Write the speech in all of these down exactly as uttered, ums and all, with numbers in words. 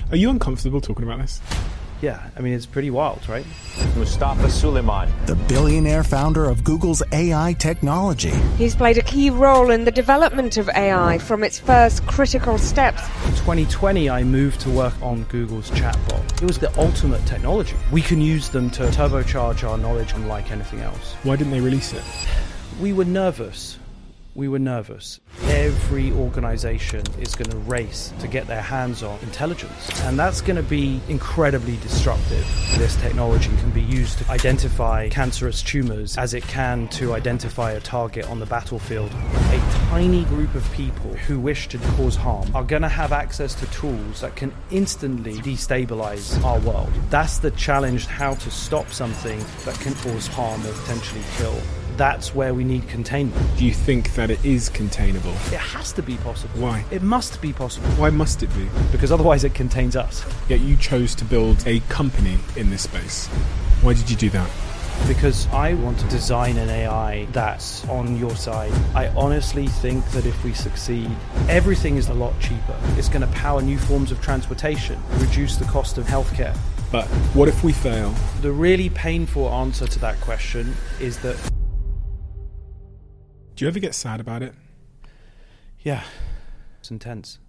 Are you uncomfortable talking about this? Yeah, I mean, it's pretty wild, right? Mustafa Suleyman, the billionaire founder of Google's A I technology. He's played a key role in the development of A I from its first critical steps. In twenty twenty, I moved to work on Google's chatbot. It was the ultimate technology. We can use them to turbocharge our knowledge unlike anything else. Why didn't they release it? We were nervous. We were nervous. Every organization is going to race to get their hands on intelligence, and that's going to be incredibly disruptive. This technology can be used to identify cancerous tumors as it can to identify a target on the battlefield. A tiny group of people who wish to cause harm are going to have access to tools that can instantly destabilize our world. That's the challenge, how to stop something that can cause harm or potentially kill. That's where we need containment. Do you think that it is containable? It has to be possible. Why? It must be possible. Why must it be? Because otherwise it contains us. Yet you chose to build a company in this space. Why did you do that? Because I want to design an A I that's on your side. I honestly think that if we succeed, everything is a lot cheaper. It's going to power new forms of transportation, reduce the cost of healthcare. But what if we fail? The really painful answer to that question is that... Do you ever get sad about it? Yeah, it's intense.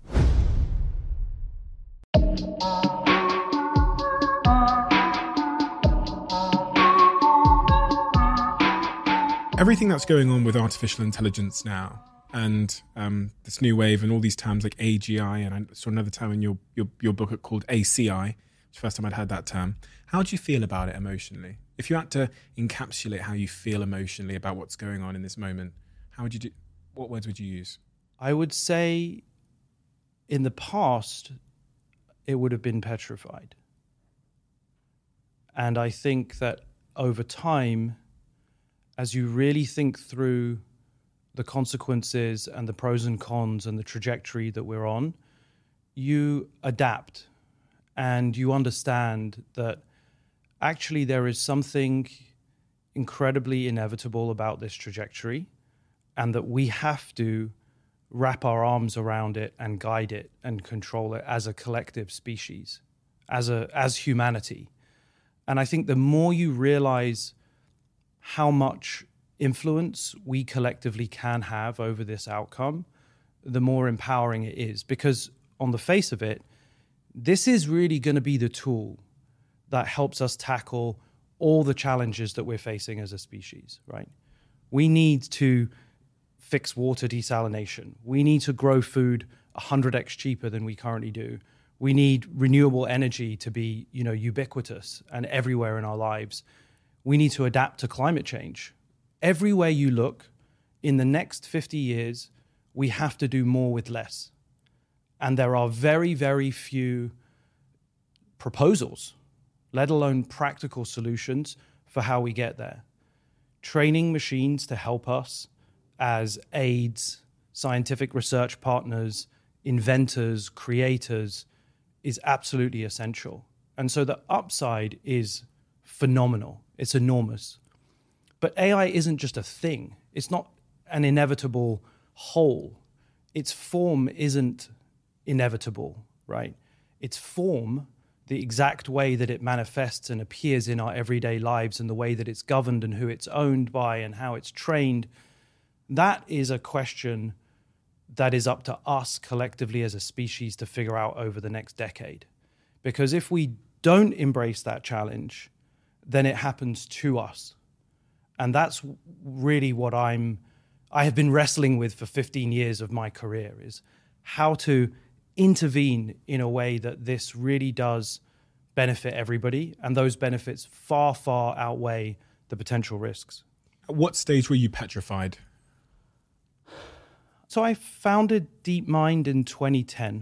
Everything that's going on with artificial intelligence now, and um, this new wave and all these terms like A G I, and I saw another term in your, your, your book called A C I, it's the first time I'd heard that term. How do you feel about it emotionally? If you had to encapsulate how you feel emotionally about what's going on in this moment, how would you do? What words would you use? I would say in the past, it would have been petrified. And I think that over time, as you really think through the consequences and the pros and cons and the trajectory that we're on, you adapt and you understand that actually there is something incredibly inevitable about this trajectory, and that we have to wrap our arms around it and guide it and control it as a collective species, as a as humanity. And I think the more you realize how much influence we collectively can have over this outcome, the more empowering it is. Because on the face of it, this is really going to be the tool that helps us tackle all the challenges that we're facing as a species, right? We need to fix water desalination. We need to grow food one hundred x cheaper than we currently do. We need renewable energy to be, you know, ubiquitous and everywhere in our lives. We need to adapt to climate change. Everywhere you look, in the next fifty years, we have to do more with less. And there are very, very few proposals, let alone practical solutions for how we get there. Training machines to help us as aides, scientific research partners, inventors, creators, is absolutely essential. And so the upside is phenomenal. It's enormous. But A I isn't just a thing. It's not an inevitable whole. Its form isn't inevitable, right? Its form, the exact way that it manifests and appears in our everyday lives and the way that it's governed and who it's owned by and how it's trained, that is a question that is up to us collectively as a species to figure out over the next decade. Because if we don't embrace that challenge, then it happens to us. And that's really what I'm, I have been wrestling with for fifteen years of my career, is how to intervene in a way that this really does benefit everybody. And those benefits far, far outweigh the potential risks. At what stage were you petrified? So I founded DeepMind in twenty ten.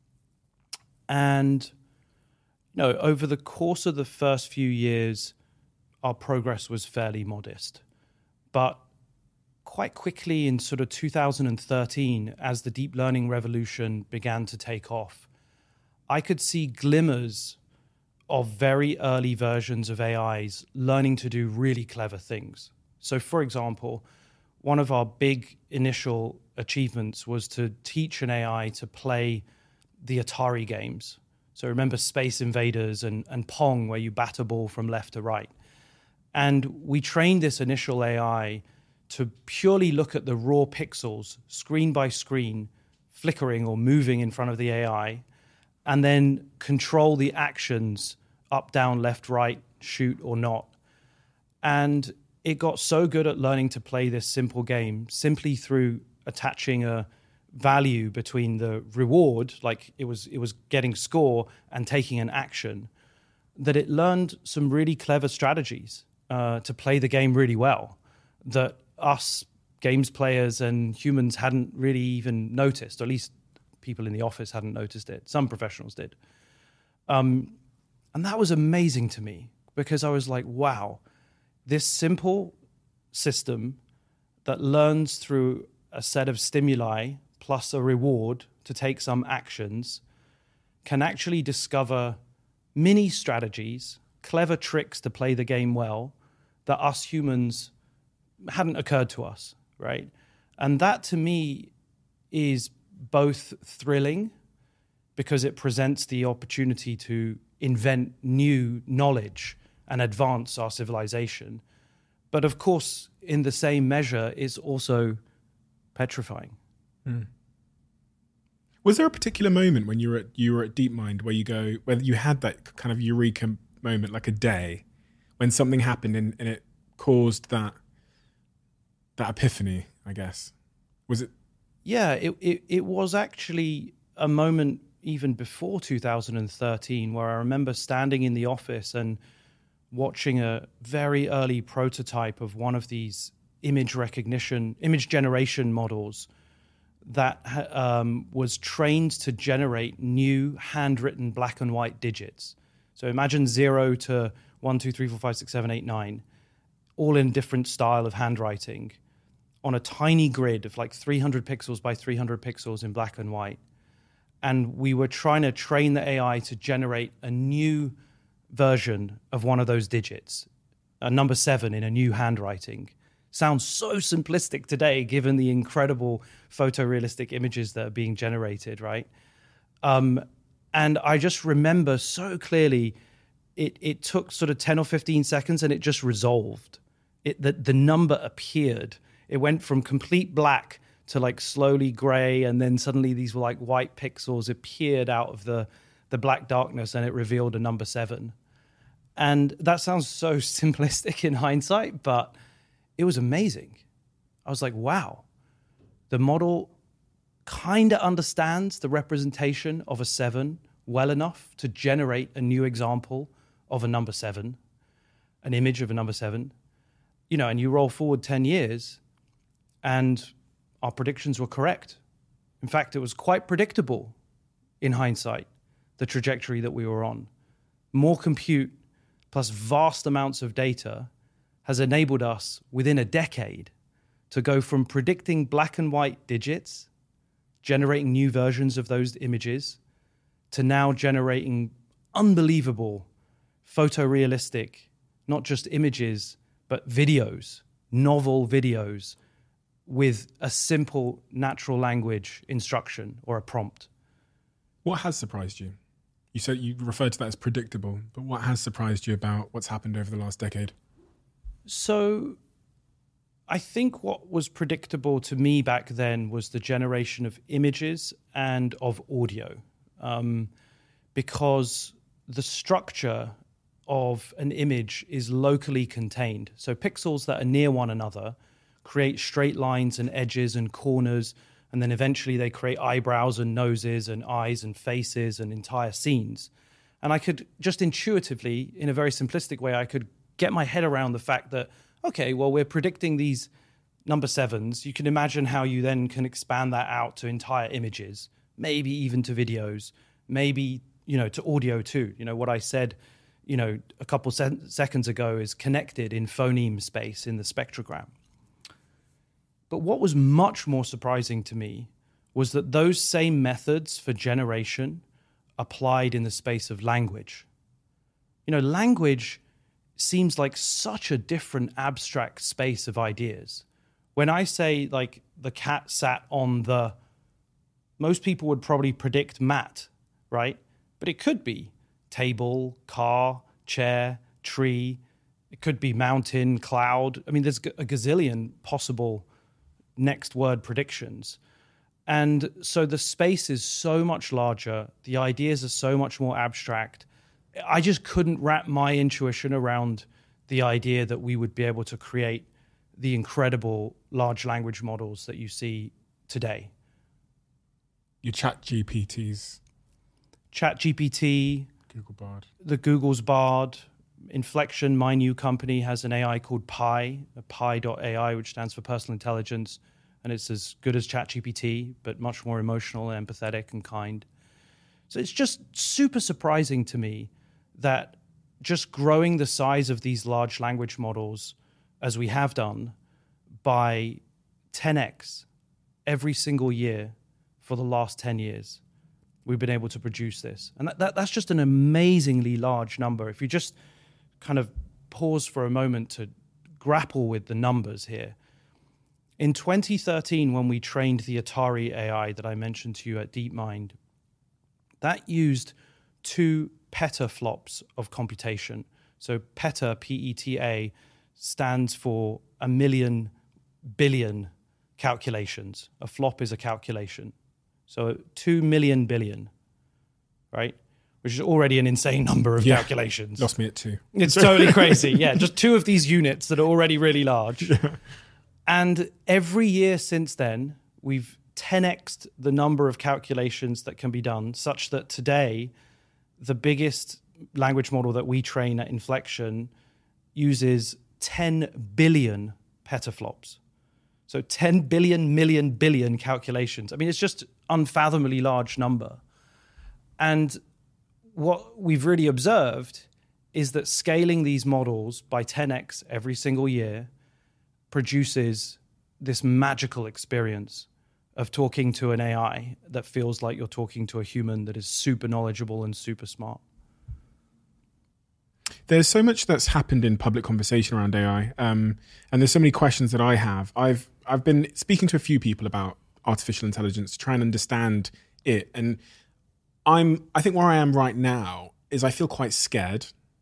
And you know, over the course of the first few years, our progress was fairly modest. But quite quickly in sort of two thousand thirteen, as the deep learning revolution began to take off, I could see glimmers of very early versions of A Is learning to do really clever things. So for example, one of our big initial achievements was to teach an A I to play the Atari games. So remember Space Invaders and, and Pong, where you bat a ball from left to right. And we trained this initial A I to purely look at the raw pixels, screen by screen, flickering or moving in front of the A I, and then control the actions up, down, left, right, shoot or not. And it got so good at learning to play this simple game simply through attaching a value between the reward, like it was it was getting score, and taking an action, that it learned some really clever strategies uh, to play the game really well that us games players and humans hadn't really even noticed, or at least people in the office hadn't noticed it. Some professionals did. Um, and that was amazing to me, because I was like, wow, this simple system that learns through a set of stimuli plus a reward to take some actions can actually discover mini strategies, clever tricks to play the game well that us humans hadn't occurred to us, right? And that to me is both thrilling because it presents the opportunity to invent new knowledge and advance our civilization. But of course, in the same measure, it's also petrifying. Mm. Was there a particular moment when you were at you were at DeepMind where you go where you had that kind of eureka moment, like a day, when something happened and, and it caused that that epiphany, I guess? Was it? Yeah, it, it it was actually a moment even before two thousand thirteen where I remember standing in the office and watching a very early prototype of one of these image recognition, image generation models that um, was trained to generate new handwritten black and white digits. So imagine zero to one, two, three, four, five, six, seven, eight, nine, all in different style of handwriting on a tiny grid of like three hundred pixels by three hundred pixels in black and white. And we were trying to train the A I to generate a new version of one of those digits, a number seven in a new handwriting. Sounds so simplistic today, given the incredible photorealistic images that are being generated, right? Um, and I just remember so clearly, it it took sort of ten or fifteen seconds and it just resolved. It the, the number appeared. It went from complete black to like slowly gray, and then suddenly these were like white pixels appeared out of the, the black darkness, and it revealed a number seven. And that sounds so simplistic in hindsight, but it was amazing. I was like, wow, the model kind of understands the representation of a seven well enough to generate a new example of a number seven, an image of a number seven. You know, and you roll forward ten years, and our predictions were correct. In fact, it was quite predictable in hindsight, the trajectory that we were on. More compute plus vast amounts of data has enabled us within a decade to go from predicting black and white digits, generating new versions of those images, to now generating unbelievable photorealistic, not just images, but videos, novel videos with a simple natural language instruction or a prompt. What has surprised you? You said you referred to that as predictable, but what has surprised you about what's happened over the last decade? So I think what was predictable to me back then was the generation of images and of audio, um, because the structure of an image is locally contained. So pixels that are near one another create straight lines and edges and corners, and then eventually they create eyebrows and noses and eyes and faces and entire scenes. And I could just intuitively, in a very simplistic way, I could get my head around the fact that, okay, well, we're predicting these number sevens. You can imagine how you then can expand that out to entire images, maybe even to videos, maybe, you know, to audio too. You know, what I said, you know, a couple se- seconds ago is connected in phoneme space in the spectrogram. But what was much more surprising to me was that those same methods for generation applied in the space of language. You know, language seems like such a different abstract space of ideas. When I say, like, the cat sat on the, most people would probably predict mat, right? but it could be table, car, chair, tree. It could be mountain, cloud. I mean, there's a gazillion possible next word predictions. And so the space is so much larger. The ideas are so much more abstract. I just couldn't wrap my intuition around the idea that we would be able to create the incredible large language models that you see today. Your Chat G P Ts. Chat G P T. Google Bard. The Google's Bard. Inflection, my new company, has an A I called Pi, pi dot A I, which stands for personal intelligence. And it's as good as Chat G P T, but much more emotional and empathetic and kind. So it's just super surprising to me that just growing the size of these large language models, as we have done, by ten x every single year for the last ten years, we've been able to produce this. And that, that, that's just an amazingly large number. If you just kind of pause for a moment to grapple with the numbers here. In twenty thirteen, when we trained the Atari A I that I mentioned to you at DeepMind, that used two petaflops of computation. So peta, P E T A, stands for a million billion calculations. A flop is a calculation. So two million billion, right? Which is already an insane number of yeah. calculations. Lost me at two. It's totally crazy. Yeah, just two of these units that are already really large. Yeah. And every year since then, we've ten x'd the number of calculations that can be done, such that today, the biggest language model that we train at Inflection uses ten billion petaflops. So ten billion, million, billion calculations. I mean, it's just unfathomably large number. And what we've really observed is that scaling these models by ten x every single year produces this magical experience of talking to an A I that feels like you're talking to a human that is super knowledgeable and super smart. There's so much that's happened in public conversation around A I, um, and there's so many questions that I have. I've I've been speaking to a few people about artificial intelligence, to try and understand it, and I'm I think where I am right now is I feel quite scared.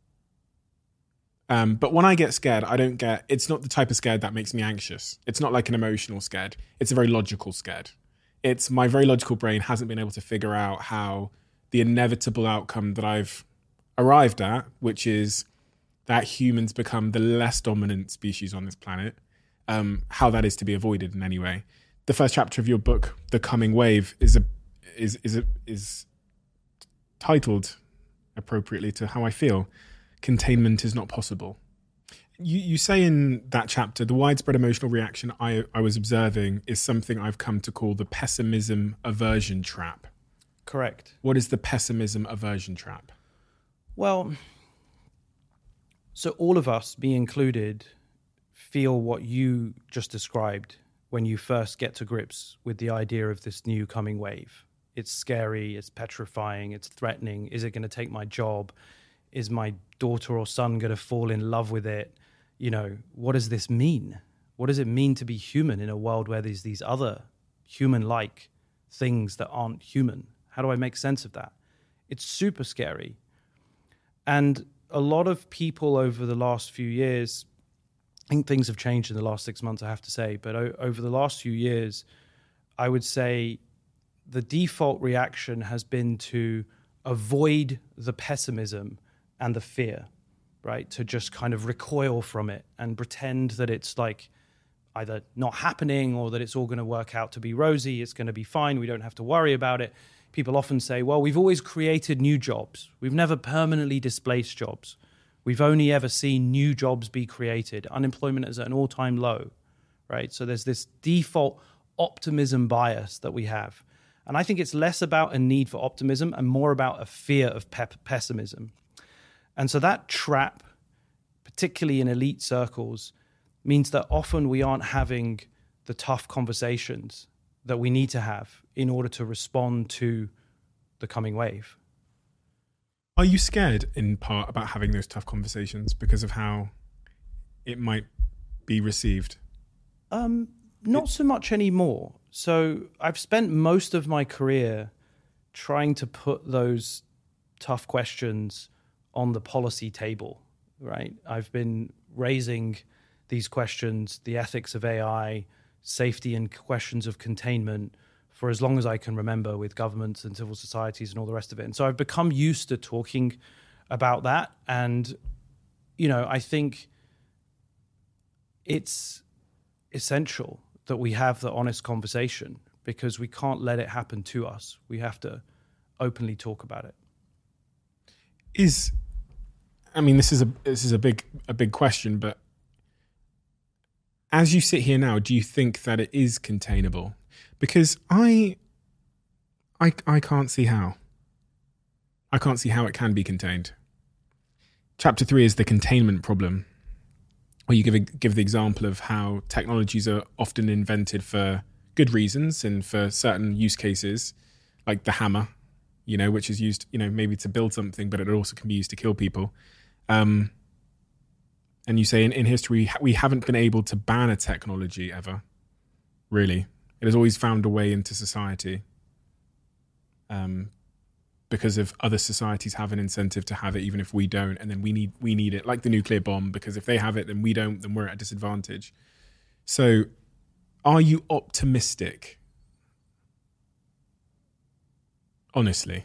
Um, but when I get scared, I don't get, it's not the type of scared that makes me anxious. It's not like an emotional scared. It's a very logical scared. It's my very logical brain hasn't been able to figure out how the inevitable outcome that I've arrived at, which is that humans become the less dominant species on this planet, um, how that is to be avoided in any way. The first chapter of your book, The Coming Wave, is a is is a, is titled appropriately to how I feel. Containment is not possible. You, you say in that chapter, the widespread emotional reaction I, I was observing is something I've come to call the pessimism aversion trap. Correct. What is the pessimism aversion trap? Well, so all of us, me included, feel what you just described when you first get to grips with the idea of this new coming wave. It's scary, it's petrifying, it's threatening. Is it going to take my job? Is my daughter or son going to fall in love with it? You know, what does this mean? What does it mean to be human in a world where there's these other human-like things that aren't human? How do I make sense of that? It's super scary. And a lot of people over the last few years, I think things have changed in the last six months, I have to say, but o- over the last few years, I would say the default reaction has been to avoid the pessimism and the fear, right? To just kind of recoil from it and pretend that it's like either not happening or that it's all going to work out to be rosy, it's going to be fine, we don't have to worry about it. People often say, well, we've always created new jobs. We've never permanently displaced jobs. We've only ever seen new jobs be created. Unemployment is at an all-time low, right? So there's this default optimism bias that we have. And I think it's less about a need for optimism and more about a fear of pe- pessimism. And so that trap, particularly in elite circles, means that often we aren't having the tough conversations that we need to have in order to respond to the coming wave. Are you scared in part about having those tough conversations because of how it might be received? Um, not so much anymore. So I've spent most of my career trying to put those tough questions on the policy table, right? I've been raising these questions, the ethics of A I, safety and questions of containment, for as long as I can remember, with governments and civil societies and all the rest of it. And so I've become used to talking about that. And, you know, I think it's essential that we have the honest conversation, because we can't let it happen to us. We have to openly talk about it. Is, I mean, this is a this is a big a big question, but as you sit here now, do you think that it is containable? Because I, I, I can't see how. I can't see how it can be contained. Chapter three is the containment problem, where you give a, give the example of how technologies are often invented for good reasons and for certain use cases, like the hammer, you know, which is used, you know, maybe to build something, but it also can be used to kill people. Um, and you say in, in history, we haven't been able to ban a technology ever, really. It has always found a way into society um, because of other societies have an incentive to have it, even if we don't. And then we need we need it, like the nuclear bomb, because if they have it, then we don't, then we're at a disadvantage. So are you optimistic? Honestly.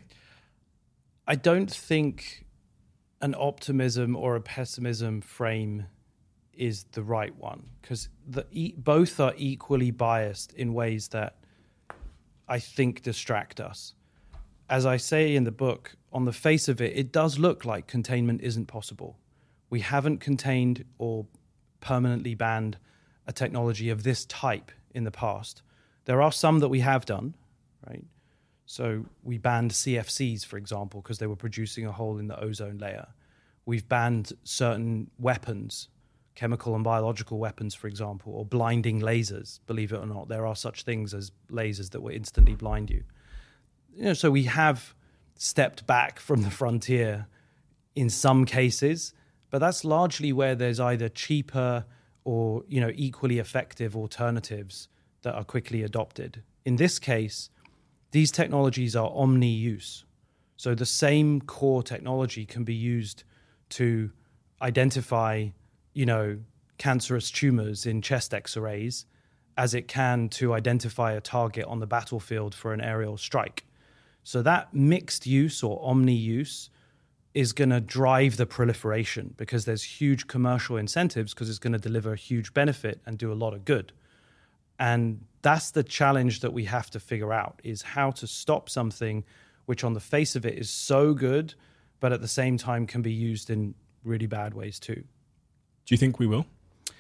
I don't think an optimism or a pessimism frame is the right one, because the e- both are equally biased in ways that I think distract us. As I say in the book, on the face of it, it does look like containment isn't possible. We haven't contained or permanently banned a technology of this type in the past. There are some that we have done, right? So we banned C F Cs, for example, because they were producing a hole in the ozone layer. We've banned certain weapons, chemical and biological weapons, for example, or blinding lasers. Believe it or not, there are such things as lasers that will instantly blind you. You know, so we have stepped back from the frontier in some cases, but that's largely where there's either cheaper or, you know, equally effective alternatives that are quickly adopted. In this case, these technologies are omni-use. So the same core technology can be used to identify, you know, cancerous tumors in chest X-rays as it can to identify a target on the battlefield for an aerial strike. So that mixed use or omni-use is going to drive the proliferation, because there's huge commercial incentives, because it's going to deliver a huge benefit and do a lot of good. And that's the challenge that we have to figure out, is how to stop something which on the face of it is so good, but at the same time can be used in really bad ways too. Do you think we will?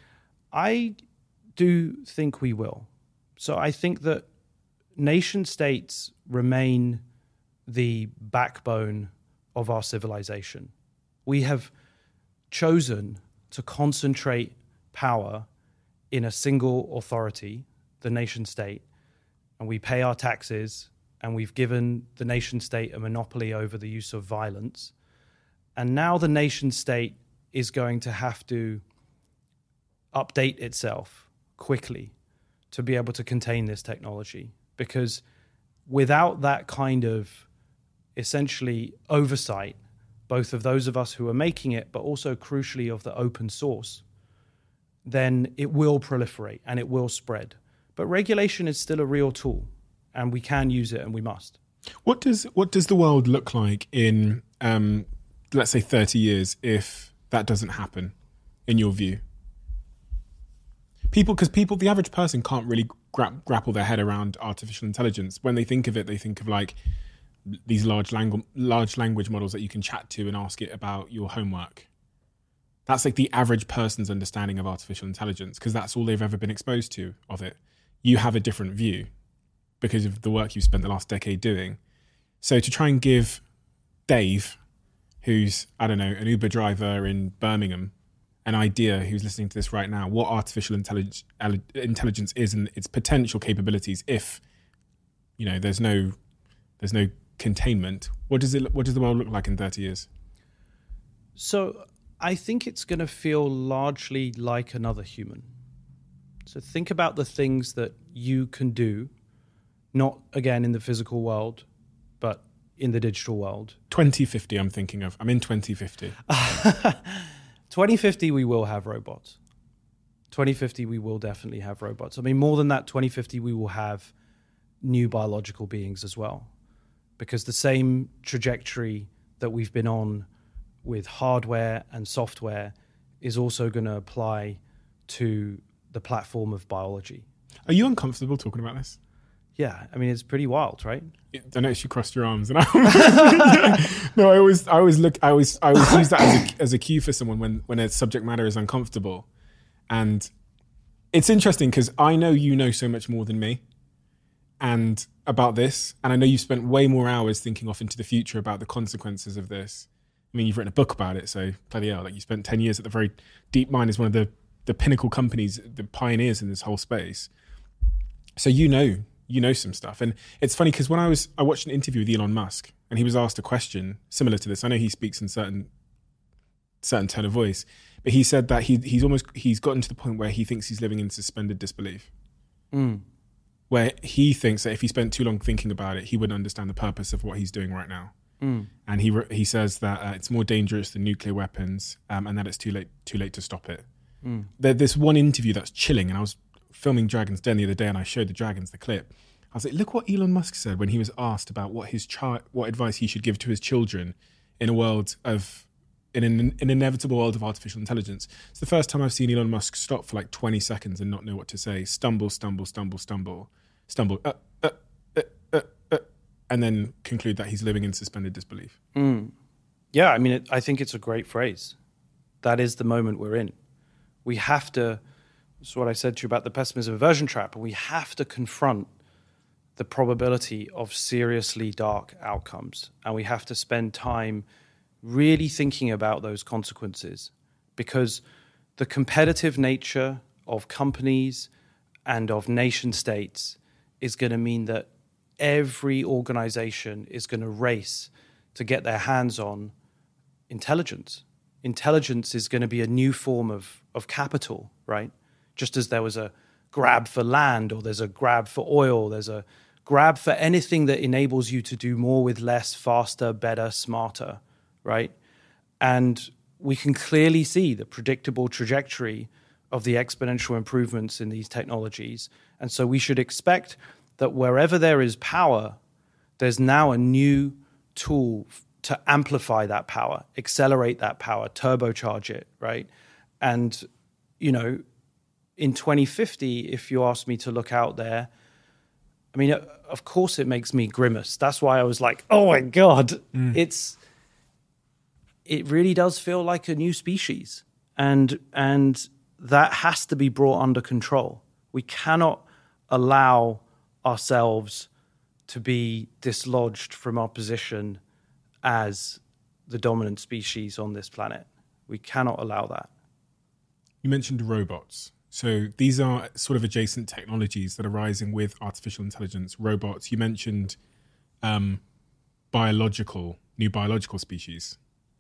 I do think we will. So I think that nation states remain the backbone of our civilization. We have chosen to concentrate power in a single authority, the nation state, and we pay our taxes, and we've given the nation state a monopoly over the use of violence. And now the nation state is going to have to update itself quickly to be able to contain this technology, because without that kind of essentially oversight, both of those of us who are making it, but also crucially of the open source, then it will proliferate and it will spread. But regulation is still a real tool, and we can use it, and we must. What does what does the world look like in, um, let's say, thirty years if that doesn't happen, in your view? People, because people, the average person can't really gra- grapple their head around artificial intelligence. When they think of it, they think of like these large language large language models that you can chat to and ask it about your homework. That's like the average person's understanding of artificial intelligence, because that's all they've ever been exposed to of it. You have a different view because of the work you've spent the last decade doing. So to try and give Dave, who's, I don't know, an Uber driver in Birmingham, an idea, who's listening to this right now, what artificial intelligence intelligence is and its potential capabilities if, you know, there's no there's no containment, what does it what does the world look like in thirty years? So I think it's going to feel largely like another human. So think about the things that you can do, not again in the physical world, but in the digital world. twenty fifty, I'm thinking of. I'm in twenty fifty. twenty fifty, we will have robots. twenty fifty, we will definitely have robots. I mean, more than that, twenty fifty, we will have new biological beings as well. Because the same trajectory that we've been on with hardware and software is also going to apply to the platform of biology. Are you uncomfortable talking about this? Yeah, I mean, it's pretty wild, right? I noticed you crossed your arms, and I no, I always, I always look, I always, I always use that as a, as a cue for someone when when a subject matter is uncomfortable, and it's interesting because I know you know so much more than me, and about this, and I know you've spent way more hours thinking off into the future about the consequences of this. I mean, you've written a book about it, so bloody hell, like you spent ten years at the very DeepMind is one of the the pinnacle companies, the pioneers in this whole space. So you know. You know some stuff. And it's funny because when I was, I watched an interview with Elon Musk and he was asked a question similar to this. I know he speaks in certain, certain tone of voice, but he said that he he's almost, he's gotten to the point where he thinks he's living in suspended disbelief, mm. where he thinks that if he spent too long thinking about it, he wouldn't understand the purpose of what he's doing right now. Mm. And he he says that uh, it's more dangerous than nuclear weapons um, and that it's too late, too late to stop it. Mm. There, there's one interview that's chilling, and I was filming Dragon's Den the other day and I showed the Dragons the clip. I was like, look what Elon Musk said when he was asked about what his chi- what advice he should give to his children in a world of, in an, an inevitable world of artificial intelligence. It's the first time I've seen Elon Musk stop for like twenty seconds and not know what to say. Stumble, stumble, stumble, stumble, stumble, uh, uh, uh, uh, uh, and then conclude that he's living in suspended disbelief. Mm. Yeah, I mean, it, I think it's a great phrase. That is the moment we're in. We have to, that's what I said to you about the pessimism aversion trap, we have to confront the probability of seriously dark outcomes. And we have to spend time really thinking about those consequences, because the competitive nature of companies and of nation states is going to mean that every organization is going to race to get their hands on intelligence. Intelligence is going to be a new form of, of capital, right? Just as there was a grab for land, or there's a grab for oil, there's a grab for anything that enables you to do more with less, faster, better, smarter, right? And we can clearly see the predictable trajectory of the exponential improvements in these technologies. And so we should expect that wherever there is power, there's now a new tool to amplify that power, accelerate that power, turbocharge it, right? And, you know, in twenty fifty, if you ask me to look out there, I mean, of course it makes me grimace. That's why I was like, oh my God, mm. it's, it really does feel like a new species. And, and that has to be brought under control. We cannot allow ourselves to be dislodged from our position as the dominant species on this planet. We cannot allow that. You mentioned robots. So these are sort of adjacent technologies that are rising with artificial intelligence, robots. You mentioned um, biological, new biological species.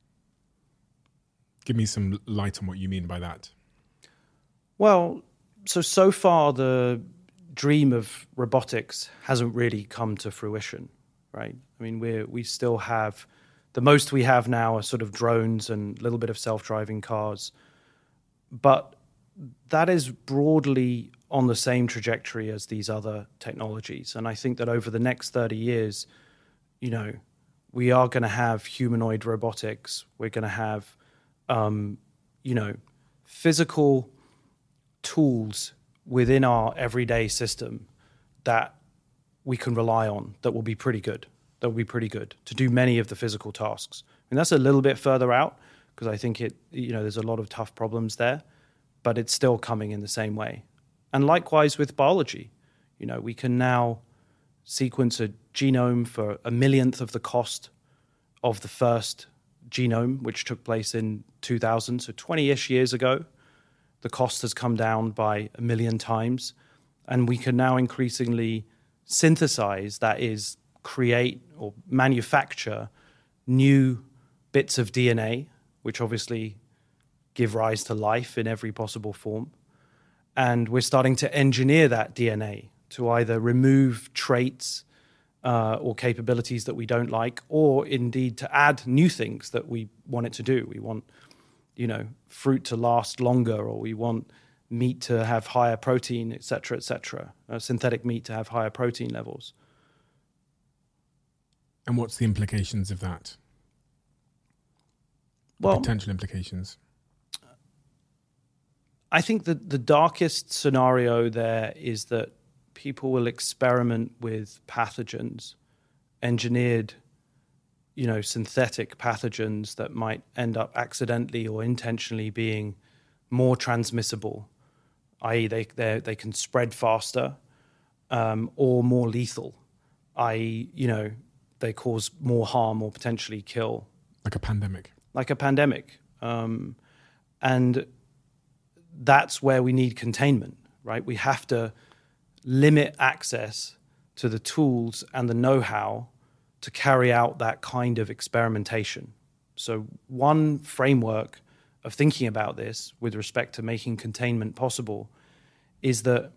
Give me some light on what you mean by that. Well, so, so far the dream of robotics hasn't really come to fruition, right? I mean, we we still have, the most we have now are sort of drones and a little bit of self-driving cars. But that is broadly on the same trajectory as these other technologies. And I think that over the next thirty years, you know, we are going to have humanoid robotics. We're going to have, um, you know, physical tools within our everyday system that we can rely on that will be pretty good, that will be pretty good to do many of the physical tasks. And that's a little bit further out because I think it, you know, there's a lot of tough problems there, but it's still coming in the same way. And likewise with biology, you know, we can now sequence a genome for a millionth of the cost of the first genome, which took place in two thousand, so twenty-ish years ago. The cost has come down by a million times, and we can now increasingly synthesize, that is, create or manufacture new bits of D N A, which obviously give rise to life in every possible form. And we're starting to engineer that D N A to either remove traits uh, or capabilities that we don't like, or indeed to add new things that we want it to do. We want, you know, fruit to last longer, or we want meat to have higher protein, et cetera, et cetera, uh, synthetic meat to have higher protein levels. And what's the implications of that? Well, potential implications. I think that the darkest scenario there is that people will experiment with pathogens, engineered, you know, synthetic pathogens that might end up accidentally or intentionally being more transmissible, that is they they they can spread faster, um, or more lethal, that is, you know, they cause more harm or potentially kill. Like a pandemic. Like a pandemic. Um, and that's where we need containment, right? We have to limit access to the tools and the know-how to carry out that kind of experimentation. So one framework of thinking about this with respect to making containment possible is that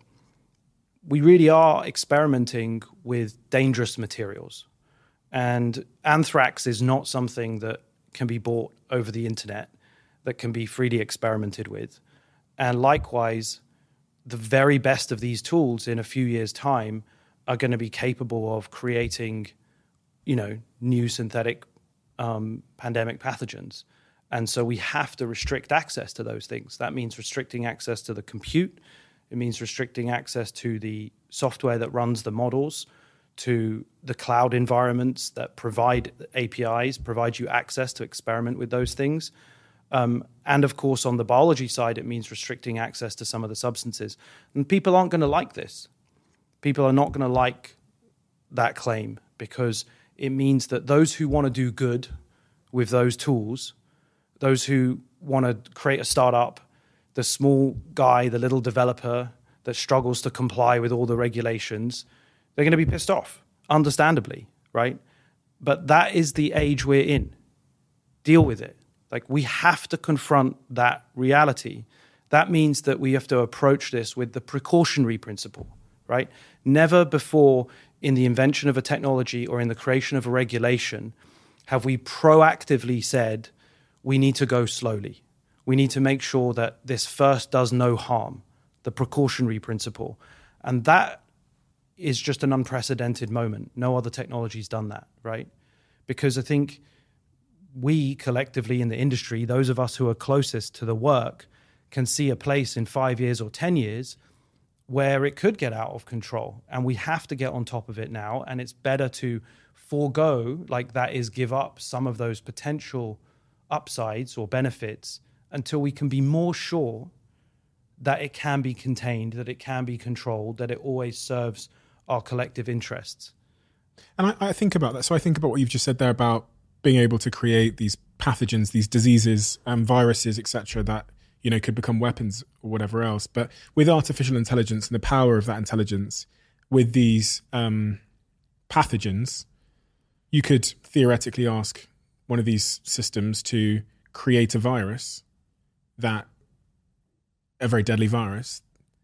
we really are experimenting with dangerous materials. And anthrax is not something that can be bought over the internet, that can be freely experimented with. And likewise, the very best of these tools in a few years' time are going to be capable of creating, you know, new synthetic um, pandemic pathogens. And so we have to restrict access to those things. That means restricting access to the compute. It means restricting access to the software that runs the models, to the cloud environments that provide A P Is, provide you access to experiment with those things. Um, and of course, on the biology side, it means restricting access to some of the substances. And people aren't going to like this. People are not going to like that claim, because it means that those who want to do good with those tools, those who want to create a startup, the small guy, the little developer that struggles to comply with all the regulations, they're going to be pissed off, understandably, right? But that is the age we're in. Deal with it. Like, we have to confront that reality. That means that we have to approach this with the precautionary principle, right? Never before in the invention of a technology or in the creation of a regulation have we proactively said we need to go slowly. We need to make sure that this first does no harm, the precautionary principle. And that is just an unprecedented moment. No other technology's done that, right? Because I think we collectively in the industry, those of us who are closest to the work, can see a place in five years or ten years where it could get out of control. And we have to get on top of it now. And it's better to forego, like that is give up some of those potential upsides or benefits until we can be more sure that it can be contained, that it can be controlled, that it always serves our collective interests. And I, I think about that. So I think about what you've just said there about being able to create these pathogens, these diseases, um, viruses, et cetera, that, you know, could become weapons or whatever else. But with artificial intelligence and the power of that intelligence, with these um, pathogens, you could theoretically ask one of these systems to create a virus that, a very deadly virus.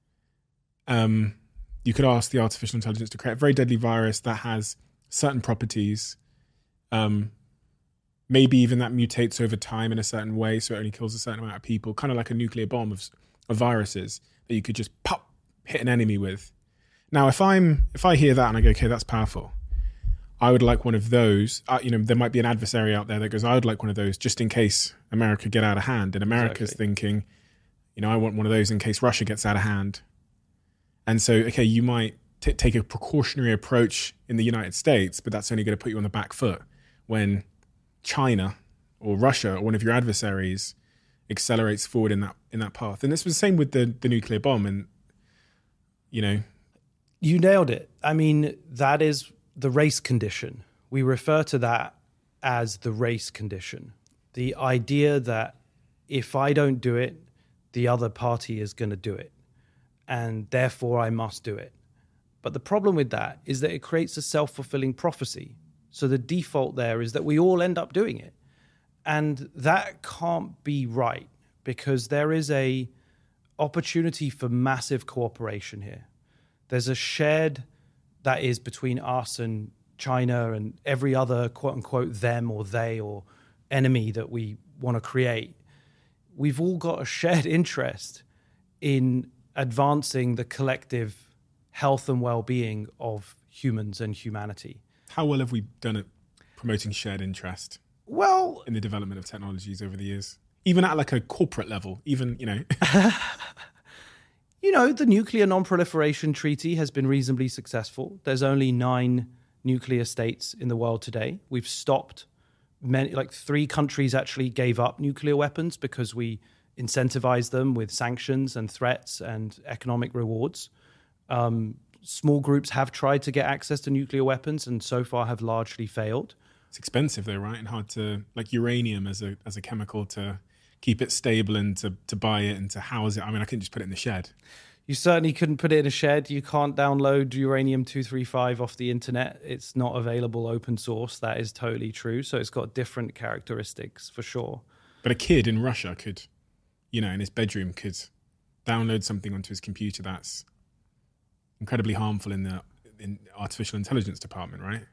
Um, you could ask the artificial intelligence to create a very deadly virus that has certain properties, um, maybe even that mutates over time in a certain way, so it only kills a certain amount of people, kind of like a nuclear bomb of, of viruses that you could just pop, hit an enemy with. Now, if I'm if I hear that and I go, okay, that's powerful, I would like one of those. Uh, you know, there might be an adversary out there that goes, I would like one of those just in case America get out of hand. And America's exactly. thinking, you know, I want one of those in case Russia gets out of hand. And so, okay, you might t- take a precautionary approach in the United States, but that's only going to put you on the back foot when China or Russia or one of your adversaries accelerates forward in that in that path. And this was the same with the, the nuclear bomb. And, you know. You nailed it. I mean, that is the race condition. We refer to that as the race condition. The idea that if I don't do it, the other party is going to do it, and therefore I must do it. But the problem with that is that it creates a self-fulfilling prophecy. So the default there is that we all end up doing it. And that can't be right, because there is a opportunity for massive cooperation here. There's a shared, that is between us and China and every other quote unquote them or they or enemy that we want to create, we've all got a shared interest in advancing the collective health and well-being of humans and humanity. How well have we done at promoting shared interest? Well, in the development of technologies over the years, even at like a corporate level, even, you know. You know, the Nuclear Non-Proliferation Treaty has been reasonably successful. There's only nine nuclear states in the world today. We've stopped many, like three countries actually gave up nuclear weapons because we incentivized them with sanctions and threats and economic rewards. Um, small groups have tried to get access to nuclear weapons and so far have largely failed. It's expensive though, right? And hard to, like uranium as a as a chemical, to keep it stable and to, to buy it and to house it. I mean, I couldn't just put it in the shed. You certainly couldn't put it in a shed. You can't download uranium two thirty-five off the internet. It's not available open source. That is totally true. So it's got different characteristics for sure. But a kid in Russia could, you know, in his bedroom could download something onto his computer that's incredibly harmful in the in artificial intelligence department, right?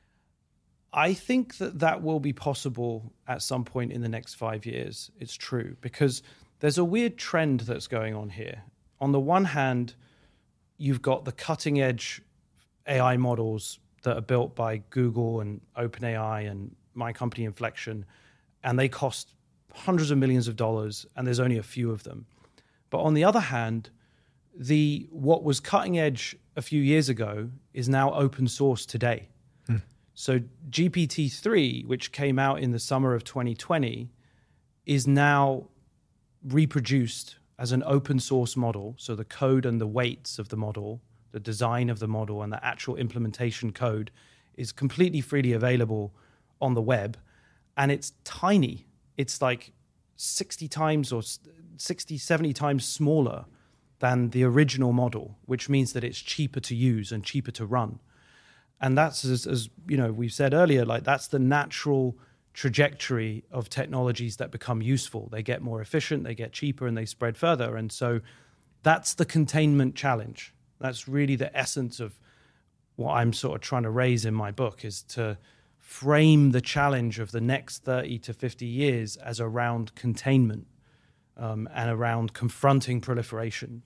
I think that that will be possible at some point in the next five years. It's true, because there's a weird trend that's going on here. On the one hand, you've got the cutting edge A I models that are built by Google and OpenAI and my company Inflection, and they cost hundreds of millions of dollars, and there's only a few of them. But on the other hand, the what was cutting edge a few years ago is now open source today. Hmm. So G P T three, which came out in the summer of twenty twenty, is now reproduced as an open source model. So the code and the weights of the model, the design of the model, and the actual implementation code is completely freely available on the web. And it's tiny. It's like sixty times or sixty, seventy times smaller than the original model, which means that it's cheaper to use and cheaper to run. And that's, as, as you know, we've said earlier, like that's the natural trajectory of technologies that become useful. They get more efficient, they get cheaper, and they spread further. And so that's the containment challenge. That's really the essence of what I'm sort of trying to raise in my book, is to frame the challenge of the next thirty to fifty years as around containment um, and around confronting proliferation.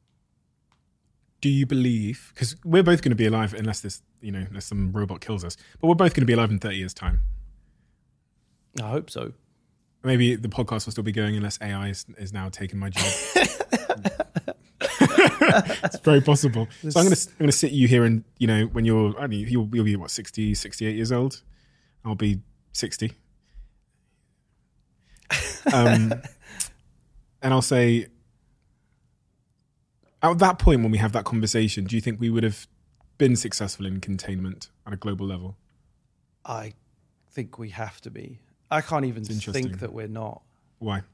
Do you believe, because we're both going to be alive unless this, you know, unless some robot kills us, but we're both going to be alive in thirty years' time. I hope so. Maybe the podcast will still be going unless A I is, is now taking my job. It's very possible. So I'm going to I'm going to sit you here, and you know, when you're, I mean, you'll, you'll be what, sixty, sixty-eight years old. I'll be sixty. Um, and I'll say, at that point when we have that conversation, do you think we would have been successful in containment at a global level? I think we have to be. I can't even think that we're not. Why?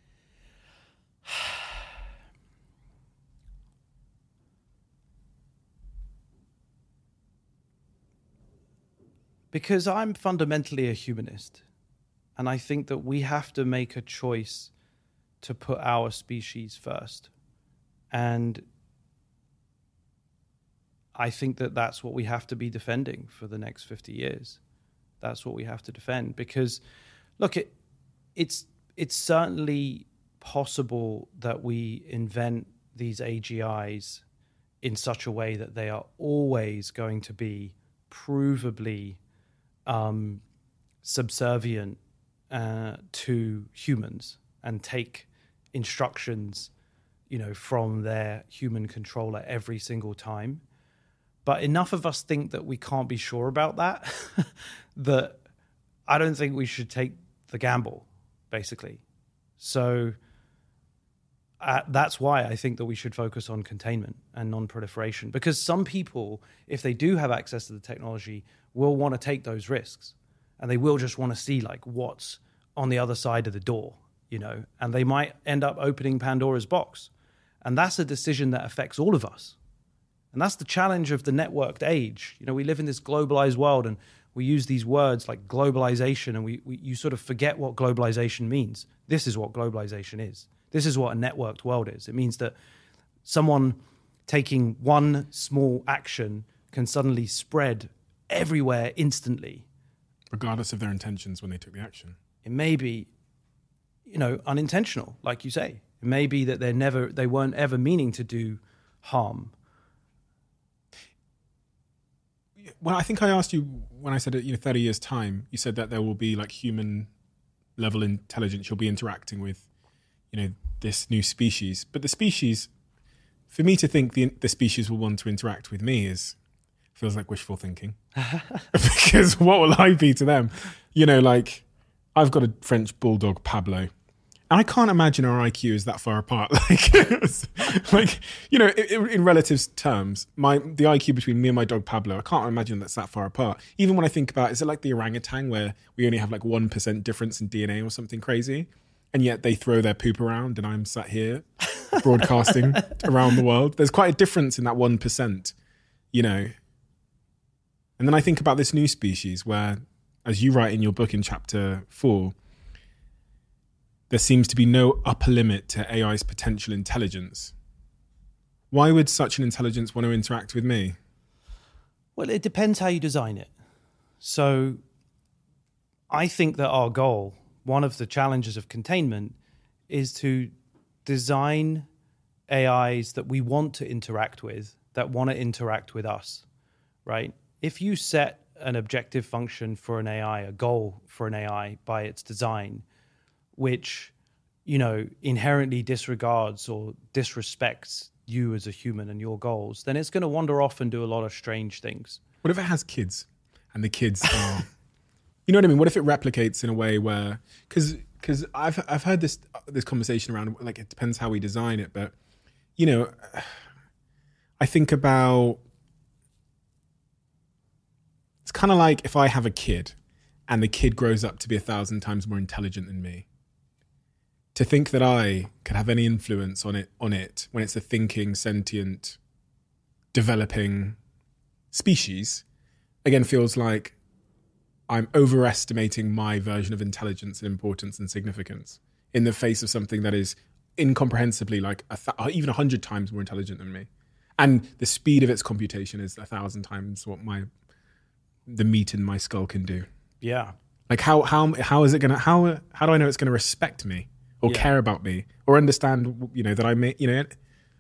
Because I'm fundamentally a humanist, and I think that we have to make a choice to put our species first. And I think that that's what we have to be defending for the next fifty years. That's what we have to defend, because look, it, it's it's certainly possible that we invent these A G Is in such a way that they are always going to be provably um, subservient uh, to humans and take instructions, you know, from their human controller every single time. But enough of us think that we can't be sure about that, that I don't think we should take the gamble, basically. So uh, that's why I think that we should focus on containment and non-proliferation, because some people, if they do have access to the technology, will want to take those risks, and they will just want to see like what's on the other side of the door, you know, and they might end up opening Pandora's box. And that's a decision that affects all of us. And that's the challenge of the networked age. You know, we live in this globalized world, and we use these words like globalization, and we, we you sort of forget what globalization means. This is what globalization is. This is what a networked world is. It means that someone taking one small action can suddenly spread everywhere instantly. Regardless of their intentions when they took the action. It may be, you know, unintentional, like you say. It may be that they're never, they weren't ever meaning to do harm. Well, I think I asked you when I said, you know, thirty years time, you said that there will be like human level intelligence. You'll be interacting with, you know, this new species. But the species, for me to think the, the species will want to interact with me is, feels like wishful thinking. Because what will I be to them? You know, like, I've got a French bulldog, Pablo, and I can't imagine our I Q is that far apart. Like, like you know, in, in relative terms, my the I Q between me and my dog Pablo, I can't imagine that's that far apart. Even when I think about, is it like the orangutan where we only have like one percent difference in D N A or something crazy? And yet they throw their poop around and I'm sat here broadcasting around the world. There's quite a difference in that one percent, you know. And then I think about this new species where, as you write in your book in chapter four, there seems to be no upper limit to A I's potential intelligence. Why would such an intelligence want to interact with me? Well, it depends how you design it. So I think that our goal, one of the challenges of containment, is to design A Is that we want to interact with, that want to interact with us, right? If you set an objective function for an A I, a goal for an A I by its design, which, you know, inherently disregards or disrespects you as a human and your goals, then it's going to wander off and do a lot of strange things. What if it has kids and the kids are, you know what I mean? What if it replicates in a way where, because because I've I've heard this this conversation around, like, it depends how we design it, but, you know, I think about, it's kind of like if I have a kid and the kid grows up to be a thousand times more intelligent than me. To think that I could have any influence on it on it when it's a thinking, sentient, developing species, again, feels like I'm overestimating my version of intelligence and importance and significance in the face of something that is incomprehensibly like a th- even a hundred times more intelligent than me. And the speed of its computation is a thousand times what my the meat in my skull can do. Yeah. Like how how how is it gonna how how do I know it's gonna respect me or yeah. care about me or understand, you know, that I may, you know?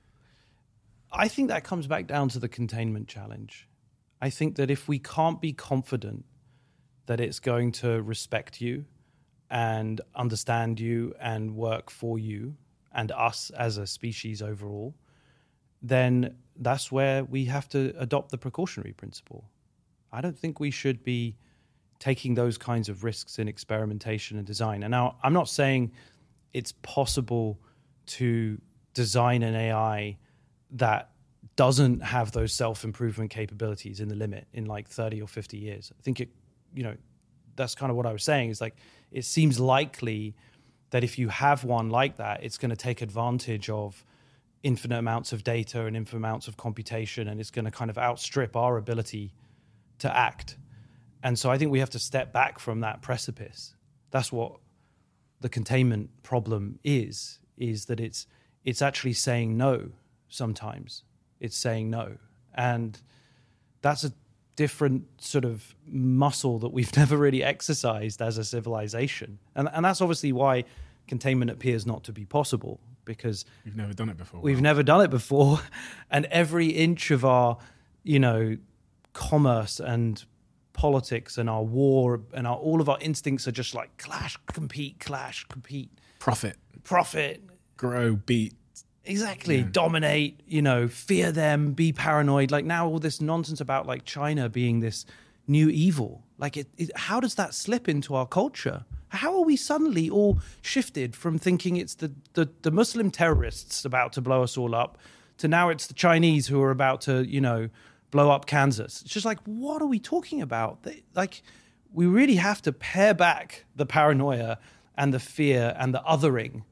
I think that comes back down to the containment challenge. I think that if we can't be confident that it's going to respect you and understand you and work for you and us as a species overall, then that's where we have to adopt the precautionary principle. I don't think we should be taking those kinds of risks in experimentation and design. And now I'm not saying it's possible to design an A I that doesn't have those self-improvement capabilities in the limit in like thirty or fifty years. I think it, you know, that's kind of what I was saying is like, it seems likely that if you have one like that, it's going to take advantage of infinite amounts of data and infinite amounts of computation, and it's going to kind of outstrip our ability to act. And so I think we have to step back from that precipice. That's what the containment problem is, is that it's it's actually saying no sometimes. It's saying no. And that's a different sort of muscle that we've never really exercised as a civilization. And, and that's obviously why containment appears not to be possible, because We've never done it before. We've wow. never done it before. And every inch of our, you know, commerce and politics and our war and our, all of our instincts are just like clash, compete, clash, compete. Profit. Profit. Grow, beat. Exactly. Yeah. Dominate, you know, fear them, be paranoid. Like now all this nonsense about like China being this new evil. Like it, it how does that slip into our culture? How are we suddenly all shifted from thinking it's the, the, the Muslim terrorists about to blow us all up to now it's the Chinese who are about to, you know, blow up Kansas? It's just like, what are we talking about? They, like, we really have to pare back the paranoia and the fear and the othering,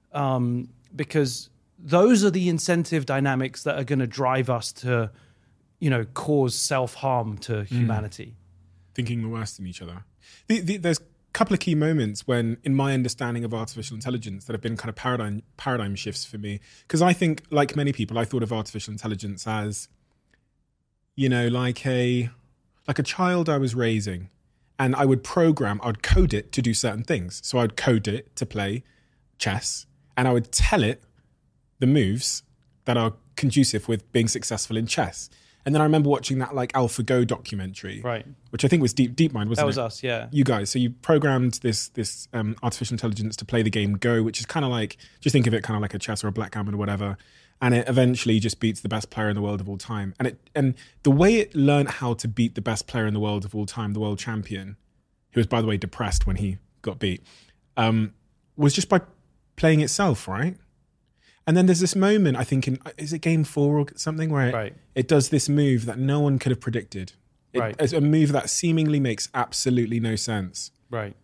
um, because those are the incentive dynamics that are going to drive us to, you know, cause self-harm to humanity. Mm. Thinking the worst in each other. The, the, there's a couple of key moments when, in my understanding of artificial intelligence, that have been kind of paradigm paradigm shifts for me. Because I think, like many people, I thought of artificial intelligence as, you know, like a like a child I was raising, and I would program, I would code it to do certain things. So I would code it to play chess, and I would tell it the moves that are conducive with being successful in chess. And then I remember watching that like AlphaGo documentary, right? Which I think was Deep DeepMind, wasn't it? That was it? us, yeah. You guys. So you programmed this this um, artificial intelligence to play the game Go, which is kind of like, just think of it kind of like a chess or a backgammon or whatever. And it eventually just beats the best player in the world of all time. And it and the way it learned how to beat the best player in the world of all time, the world champion, who was, by the way, depressed when he got beat, um, was just by playing itself, right? And then there's this moment, I think, in, is it game four or something, where it, right. it does this move that no one could have predicted. It, right. It's a move that seemingly makes absolutely no sense. Right.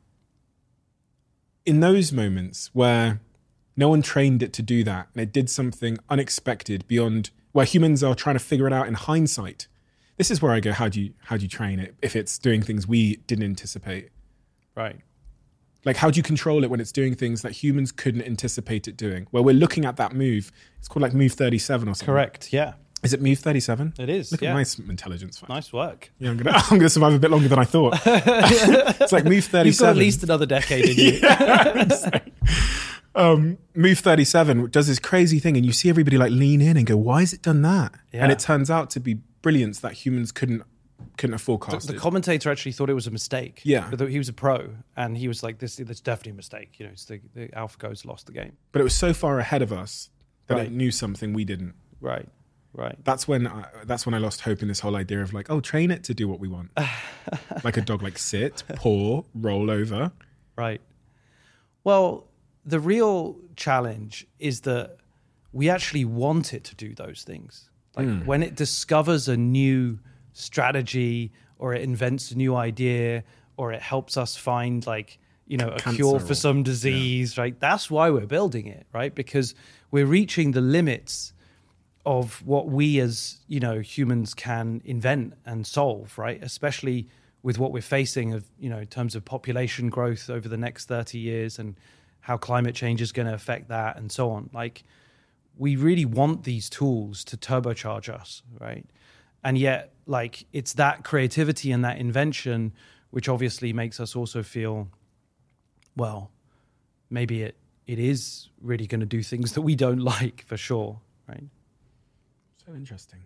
In those moments where no one trained it to do that, and it did something unexpected beyond, where humans are trying to figure it out in hindsight, this is where I go, how do you, how do you train it if it's doing things we didn't anticipate? Right. Like, how do you control it when it's doing things that humans couldn't anticipate it doing? Where we're looking at that move. It's called like move thirty-seven or something. Correct, yeah. Is it move thirty-seven? It is, Look yeah. at my intelligence factor. Nice work. Yeah, I'm going to I'm gonna survive a bit longer than I thought. It's like move thirty-seven. You've got at least another decade in you. Yeah, um, move thirty-seven does this crazy thing, and you see everybody like lean in and go, why has it done that? Yeah. And it turns out to be brilliance that humans couldn't couldn't have forecasted. The, the commentator actually thought it was a mistake. Yeah. But he was a pro, and he was like, this is definitely a mistake. You know, it's the, the AlphaGo's lost the game. But it was so far ahead of us that Right. it knew something we didn't. Right, right. That's when I, that's when I lost hope in this whole idea of like, oh, train it to do what we want. Like a dog, like sit, paw, roll over. Right. Well, the real challenge is that we actually want it to do those things. Like Mm. when it discovers a new strategy, or it invents a new idea, or it helps us find like, you know, a Cancer cure or- for some disease, right? That's why we're building it, right? Because we're reaching the limits of what we as, you know, humans can invent and solve, right? Especially with what we're facing of, you know, in terms of population growth over the next thirty years and how climate change is going to affect that and so on. Like, we really want these tools to turbocharge us, right? And yet, like, it's that creativity and that invention which obviously makes us also feel, well, maybe it it is really going to do things that we don't like, for sure, right? So interesting.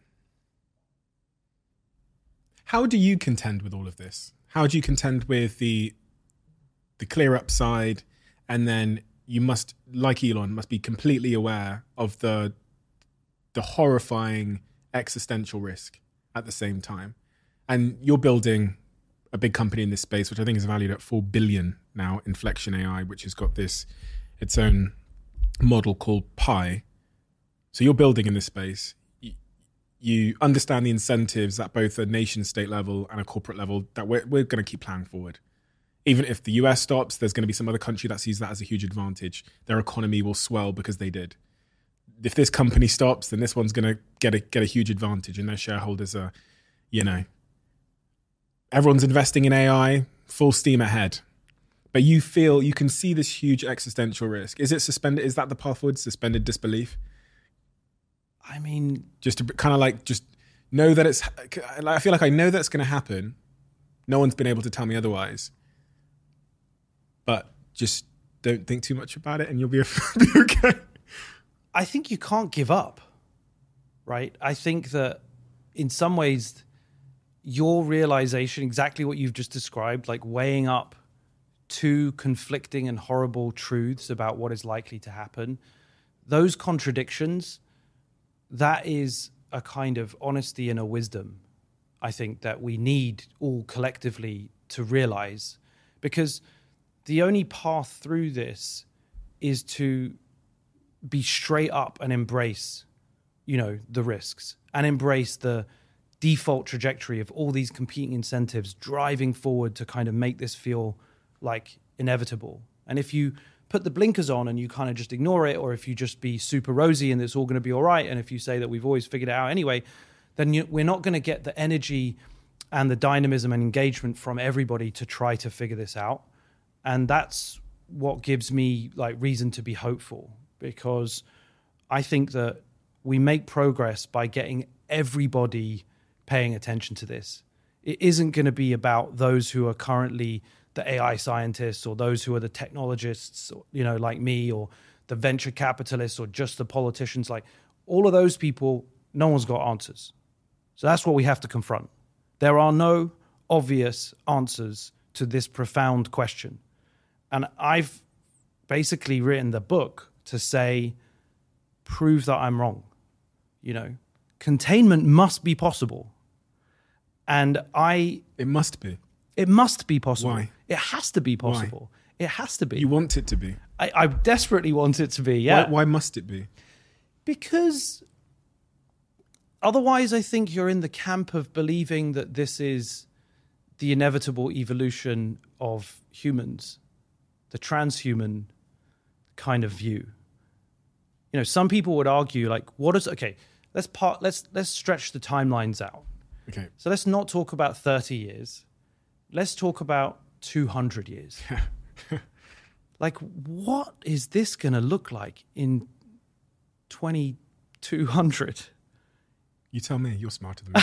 How do you contend with all of this? How do you contend with the the clear upside, and then you must, like Elon, must be completely aware of the the horrifying existential risk at the same time? And you're building a big company in this space, which I think is valued at four billion now, Inflection A I, which has got this its own model called Pi. So you're building in this space. You understand the incentives at both a nation state level and a corporate level that we're, we're going to keep plowing forward. Even if the U S stops, there's going to be some other country that sees that as a huge advantage. Their economy will swell because they did. If this company stops, then this one's going to get a get a huge advantage, and their shareholders are, you know, everyone's investing in A I, full steam ahead. But you feel, you can see this huge existential risk. Is it suspended? Is that the path forward? Suspended disbelief? I mean, Just to kind of like, just know that it's, I feel like I know that's going to happen. No one's been able to tell me otherwise. But just don't think too much about it and you'll be, be okay. I think you can't give up, right? I think that in some ways, your realization, exactly what you've just described, like weighing up two conflicting and horrible truths about what is likely to happen, those contradictions, that is a kind of honesty and a wisdom, I think, that we need all collectively to realize. Because the only path through this is to be straight up and embrace, you know, the risks and embrace the default trajectory of all these competing incentives driving forward to kind of make this feel like inevitable. And if you put the blinkers on and you kind of just ignore it, or if you just be super rosy and it's all going to be all right, and if you say that we've always figured it out anyway, then you, we're not going to get the energy and the dynamism and engagement from everybody to try to figure this out. And that's what gives me like reason to be hopeful, because I think that we make progress by getting everybody paying attention to this. It isn't going to be about those who are currently the A I scientists or those who are the technologists, you know, like me, or the venture capitalists, or just the politicians. Like all of those people, no one's got answers. So that's what we have to confront. There are no obvious answers to this profound question. And I've basically written the book to say, prove that I'm wrong. You know, containment must be possible. And I... It must be. It must be possible. Why? It has to be possible. Why? It has to be. You want it to be. I, I desperately want it to be, yeah. Why, why must it be? Because otherwise I think you're in the camp of believing that this is the inevitable evolution of humans, the transhuman kind of view. You know, some people would argue, like, what is... Okay, let's part, let's let's stretch the timelines out. Okay. So let's not talk about thirty years. Let's talk about two hundred years. Like, what is this going to look like in twenty-two hundred? You tell me. You're smarter than me.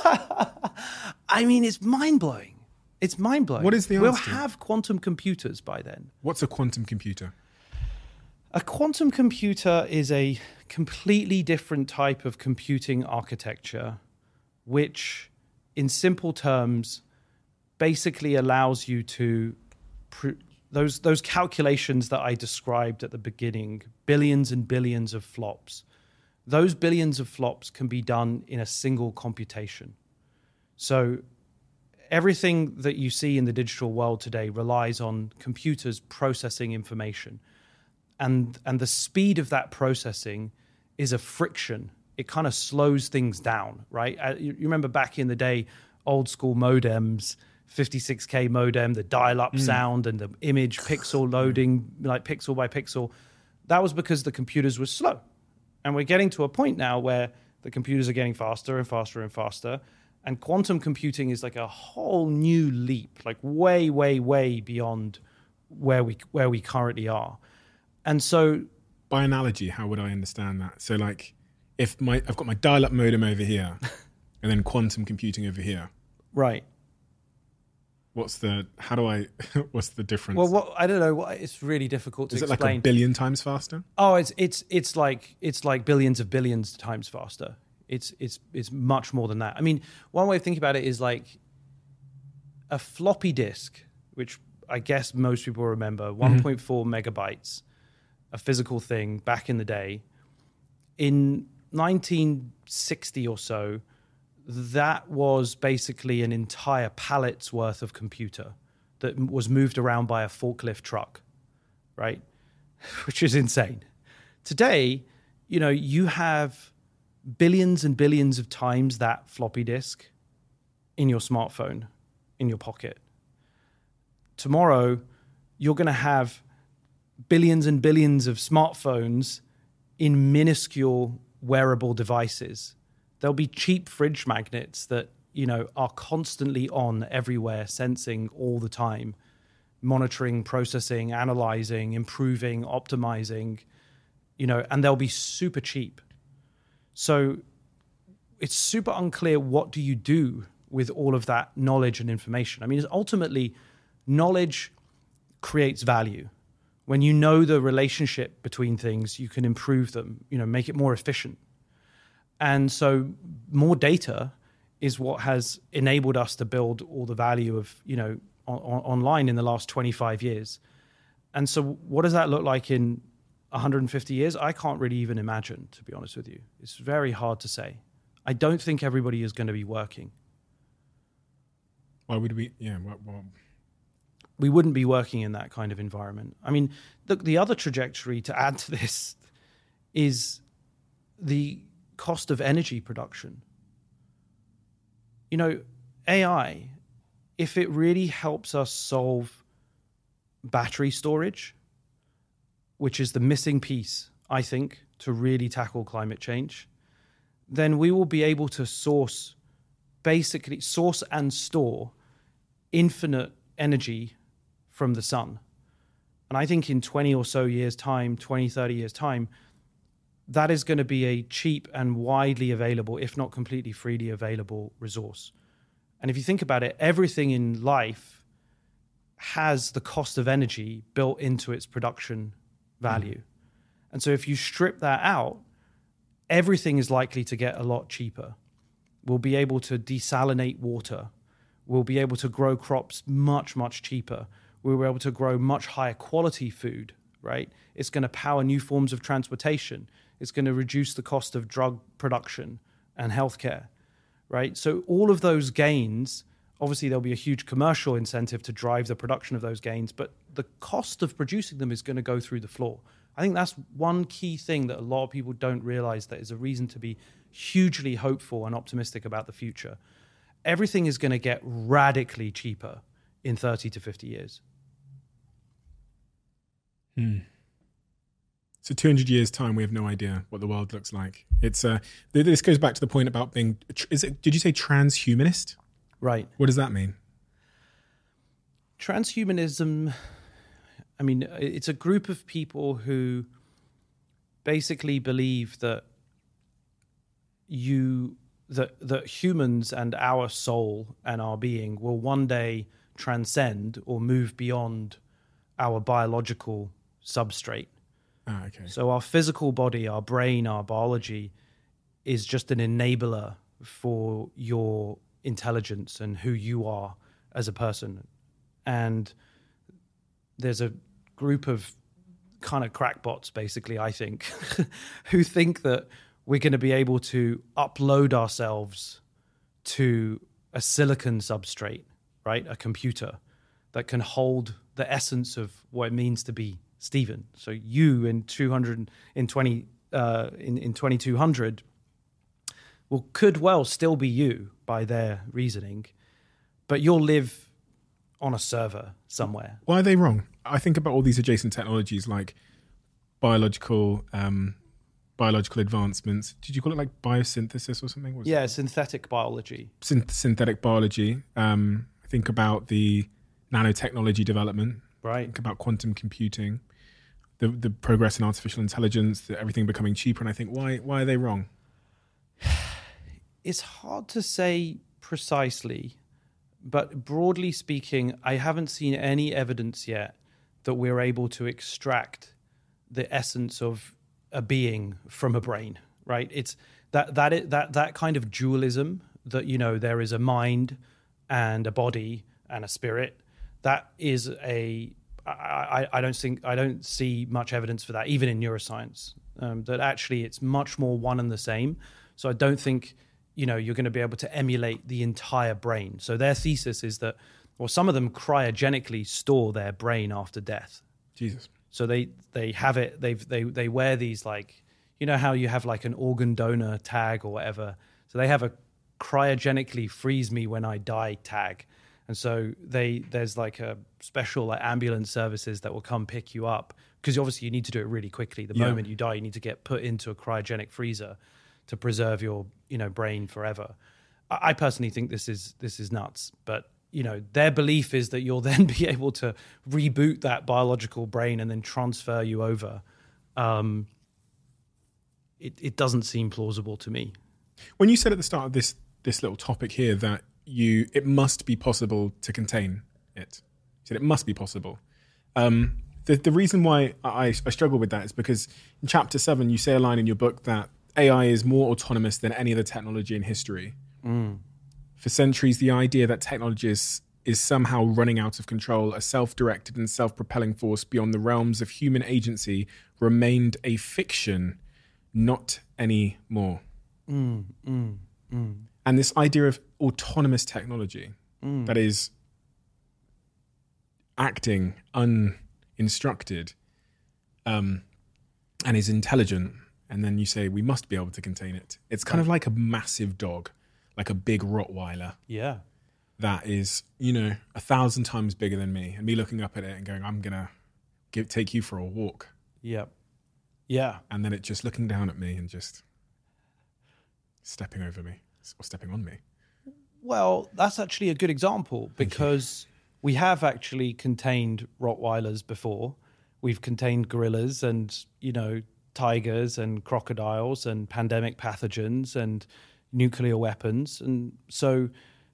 I mean, it's mind-blowing. It's mind-blowing. What is the We'll answer? have quantum computers by then. What's a quantum computer? A quantum computer is a completely different type of computing architecture, which, in simple terms, basically allows you to... Pr- those, those calculations that I described at the beginning, billions and billions of flops, those billions of flops can be done in a single computation. So everything that you see in the digital world today relies on computers processing information. And, and the speed of that processing is a friction. It kind of slows things down, right? Uh, you, you remember back in the day, old school modems, fifty-six K modem, the dial-up mm. sound and the image pixel loading, like pixel by pixel. That was because the computers were slow. And we're getting to a point now where the computers are getting faster and faster and faster. And quantum computing is like a whole new leap, like way, way, way beyond where we where we currently are. And so, by analogy, how would I understand that? So, like, if my I've got my dial-up modem over here, and then quantum computing over here, right? What's the? How do I? What's the difference? Well, what, I don't know. What, it's really difficult to Is it explain. like a billion times faster? Oh, it's it's it's like it's like billions of billions times faster. It's it's it's much more than that. I mean, one way of thinking about it is like a floppy disk, which I guess most people remember, mm-hmm. one point four megabytes. A physical thing back in the day. In nineteen sixty or so, that was basically an entire pallet's worth of computer that was moved around by a forklift truck, right? Which is insane. Today, you know, you have billions and billions of times that floppy disk in your smartphone, in your pocket. Tomorrow, you're going to have billions and billions of smartphones in minuscule wearable devices. There'll be cheap fridge magnets that, you know, are constantly on everywhere, sensing all the time, monitoring, processing, analyzing, improving, optimizing, you know, and they'll be super cheap. So it's super unclear, what do you do with all of that knowledge and information? I mean, ultimately, knowledge creates value. When you know the relationship between things, you can improve them, you know, make it more efficient. And so more data is what has enabled us to build all the value of, you know, on, on, online in the last twenty-five years. And so what does that look like in one hundred fifty years? I can't really even imagine, to be honest with you. It's very hard to say. I don't think everybody is going to be working. Why would we? Yeah, well, well. We wouldn't be working in that kind of environment. I mean, the, the other trajectory to add to this is the cost of energy production. You know, A I, if it really helps us solve battery storage, which is the missing piece, I think, to really tackle climate change, then we will be able to source, basically source and store infinite energy from the sun. And I think in twenty or so years' time, twenty, thirty years' time, that is going to be a cheap and widely available, if not completely freely available, resource. And if you think about it, everything in life has the cost of energy built into its production value. Mm. And so if you strip that out, everything is likely to get a lot cheaper. We'll be able to desalinate water. We'll be able to grow crops much, much cheaper. We'll be able to grow much higher quality food, right? It's going to power new forms of transportation. It's going to reduce the cost of drug production and healthcare, right? So all of those gains, obviously there'll be a huge commercial incentive to drive the production of those gains, but the cost of producing them is going to go through the floor. I think that's one key thing that a lot of people don't realize that is a reason to be hugely hopeful and optimistic about the future. Everything is going to get radically cheaper in thirty to fifty years. Hmm. So two hundred years time, we have no idea what the world looks like. It's uh, this goes back to the point about being, is it, did you say transhumanist? Right. What does that mean? Transhumanism, I mean, it's a group of people who basically believe that you, that, that humans and our soul and our being will one day transcend or move beyond our biological substrate. Ah, okay. So our physical body, our brain, our biology is just an enabler for your intelligence and who you are as a person. And there's a group of kind of crackpots, basically, I think, who think that we're going to be able to upload ourselves to a silicon substrate, right? A computer that can hold the essence of what it means to be Stephen. So you in two hundred in twenty uh, in in twenty-two hundred, well, could well still be you by their reasoning, but you'll live on a server somewhere. Why are they wrong? I think about all these adjacent technologies like biological um, biological advancements. Did you call it like biosynthesis or something? What was yeah, it? synthetic biology. Synth- synthetic biology. Um, I think about the nanotechnology development. Right. Think about quantum computing. The the progress in artificial intelligence, the, everything becoming cheaper, and I think why why are they wrong? It's hard to say precisely, but broadly speaking, I haven't seen any evidence yet that we're able to extract the essence of a being from a brain. Right? It's that that it, that that kind of dualism that, you know, there is a mind and a body and a spirit. That is a I, I don't think I don't see much evidence for that, even in neuroscience. Um, that actually it's much more one and the same. So I don't think, you know, you're going to be able to emulate the entire brain. So their thesis is that, or some of them cryogenically store their brain after death. Jesus. So they they have it. They've they they wear these, like, you know how you have like an organ donor tag or whatever. So they have a cryogenically freeze me when I die tag. And so they there's like a special like ambulance services that will come pick you up, because obviously you need to do it really quickly. The yeah. moment you die, you need to get put into a cryogenic freezer to preserve your, you know, brain forever. I, I personally think this is this is nuts, but you know, their belief is that you'll then be able to reboot that biological brain and then transfer you over. Um, it it doesn't seem plausible to me. When you said at the start of this this little topic here that you it must be possible to contain it, you said it must be possible. Um, the the reason why I, I struggle with that is because in chapter seven you say a line in your book that A I is more autonomous than any other technology in history. Mm. For centuries, the idea that technology is, is somehow running out of control, a self-directed and self-propelling force beyond the realms of human agency, remained a fiction, not anymore. Mm, mm, mm. And this idea of autonomous technology Mm. that is acting uninstructed um, and is intelligent, and then you say we must be able to contain it. It's kind of like a massive dog, like a big Rottweiler Yeah. that is, you know, a thousand times bigger than me, and me looking up at it and going, I'm going to give take you for a walk. Yep. Yeah. And then it just looking down at me and just stepping over me or stepping on me. Well, that's actually a good example, because we have actually contained Rottweilers before. We've contained gorillas and, you know, tigers and crocodiles and pandemic pathogens and nuclear weapons. And so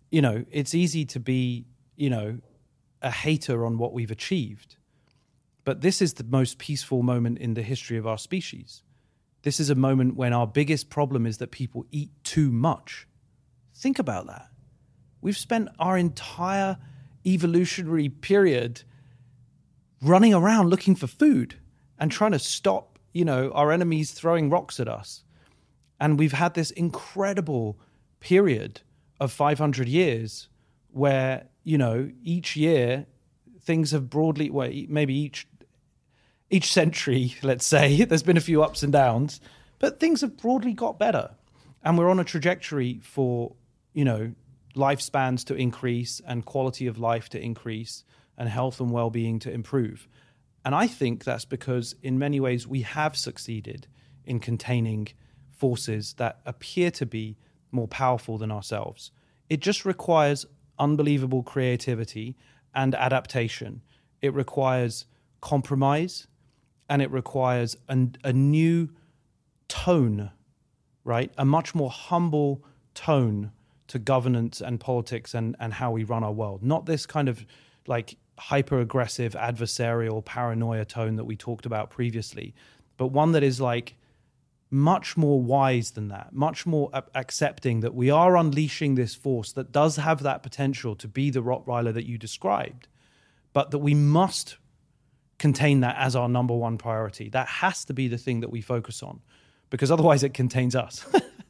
you know, it's easy to be, you know, a hater on what we've achieved. But this is the most peaceful moment in the history of our species. This is a moment when our biggest problem is that people eat too much. Think about that. We've spent our entire evolutionary period running around looking for food and trying to stop, you know, our enemies throwing rocks at us. And we've had this incredible period of five hundred years where, you know, each year things have broadly, well, maybe each each century, let's say, there's been a few ups and downs, but things have broadly got better. And we're on a trajectory for, you know, lifespans to increase and quality of life to increase and health and well-being to improve. And I think that's because in many ways we have succeeded in containing forces that appear to be more powerful than ourselves. It just requires unbelievable creativity and adaptation. It requires compromise, and it requires a, a new tone, right? A much more humble tone to governance and politics and, and how we run our world. Not this kind of like hyper-aggressive, adversarial, paranoia tone that we talked about previously, but one that is like much more wise than that, much more accepting that we are unleashing this force that does have that potential to be the Rottweiler that you described, but that we must contain that as our number one priority. That has to be the thing that we focus on, because otherwise it contains us.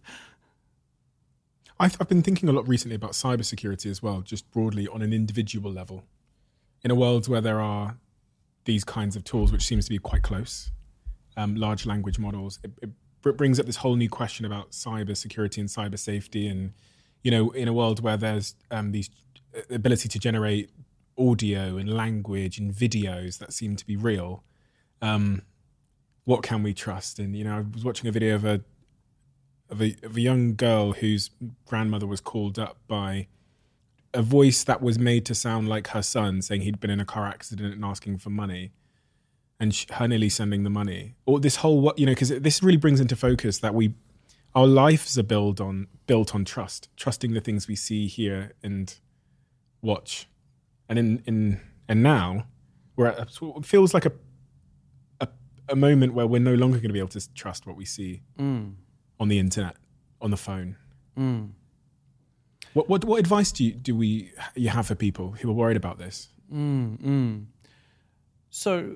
I've, I've been thinking a lot recently about cybersecurity as well, just broadly on an individual level. In a world where there are these kinds of tools, which seems to be quite close, um, large language models, it, it brings up this whole new question about cybersecurity and cyber safety. And, you know, in a world where there's um, these ability to generate audio and language and videos that seem to be real, um, what can we trust? And, you know, I was watching a video of a, of a of a young girl whose grandmother was called up by a voice that was made to sound like her son, saying he'd been in a car accident and asking for money, and she, her nearly sending the money. Or this whole, you know, because this really brings into focus that we, our lives are built on built on trust, trusting the things we see, hear, and watch. And in in and now we're at a, it feels like a, a a moment where we're no longer going to be able to trust what we see mm. on the internet, on the phone. Mm. What what what advice do you do we you have for people who are worried about this? Mm, mm. So,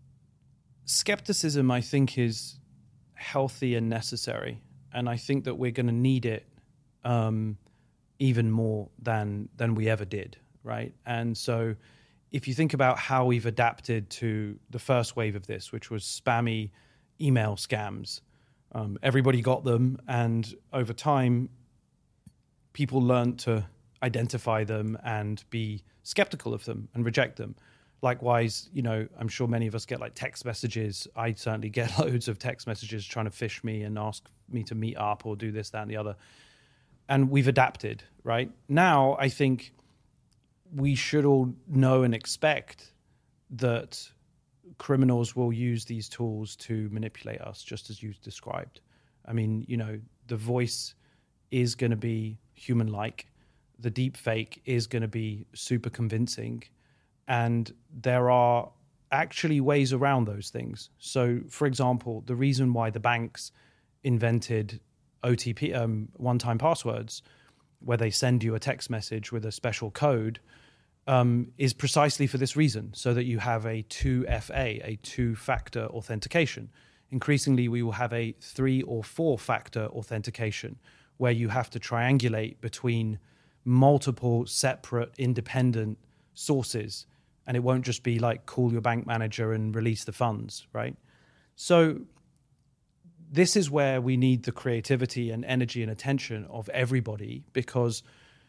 skepticism, I think, is healthy and necessary, and I think that we're going to need it um, even more than than we ever did, right? And so, if you think about how we've adapted to the first wave of this, which was spammy email scams, um, everybody got them, and over time, people learned to identify them and be skeptical of them and reject them. Likewise, you know, I'm sure many of us get like text messages. I certainly get loads of text messages trying to phish me and ask me to meet up or do this, that, and the other. And we've adapted, right? Now, I think we should all know and expect that criminals will use these tools to manipulate us, just as you described. I mean, you know, the voice is going to be human-like. The deep fake is going to be super convincing. And there are actually ways around those things. So, for example, the reason why the banks invented O T P, um, one-time passwords, where they send you a text message with a special code, um, is precisely for this reason, so that you have a two F A, a two-factor authentication. Increasingly, we will have a three or four-factor authentication, where you have to triangulate between multiple separate independent sources. And it won't just be like call your bank manager and release the funds, right? So this is where we need the creativity and energy and attention of everybody, because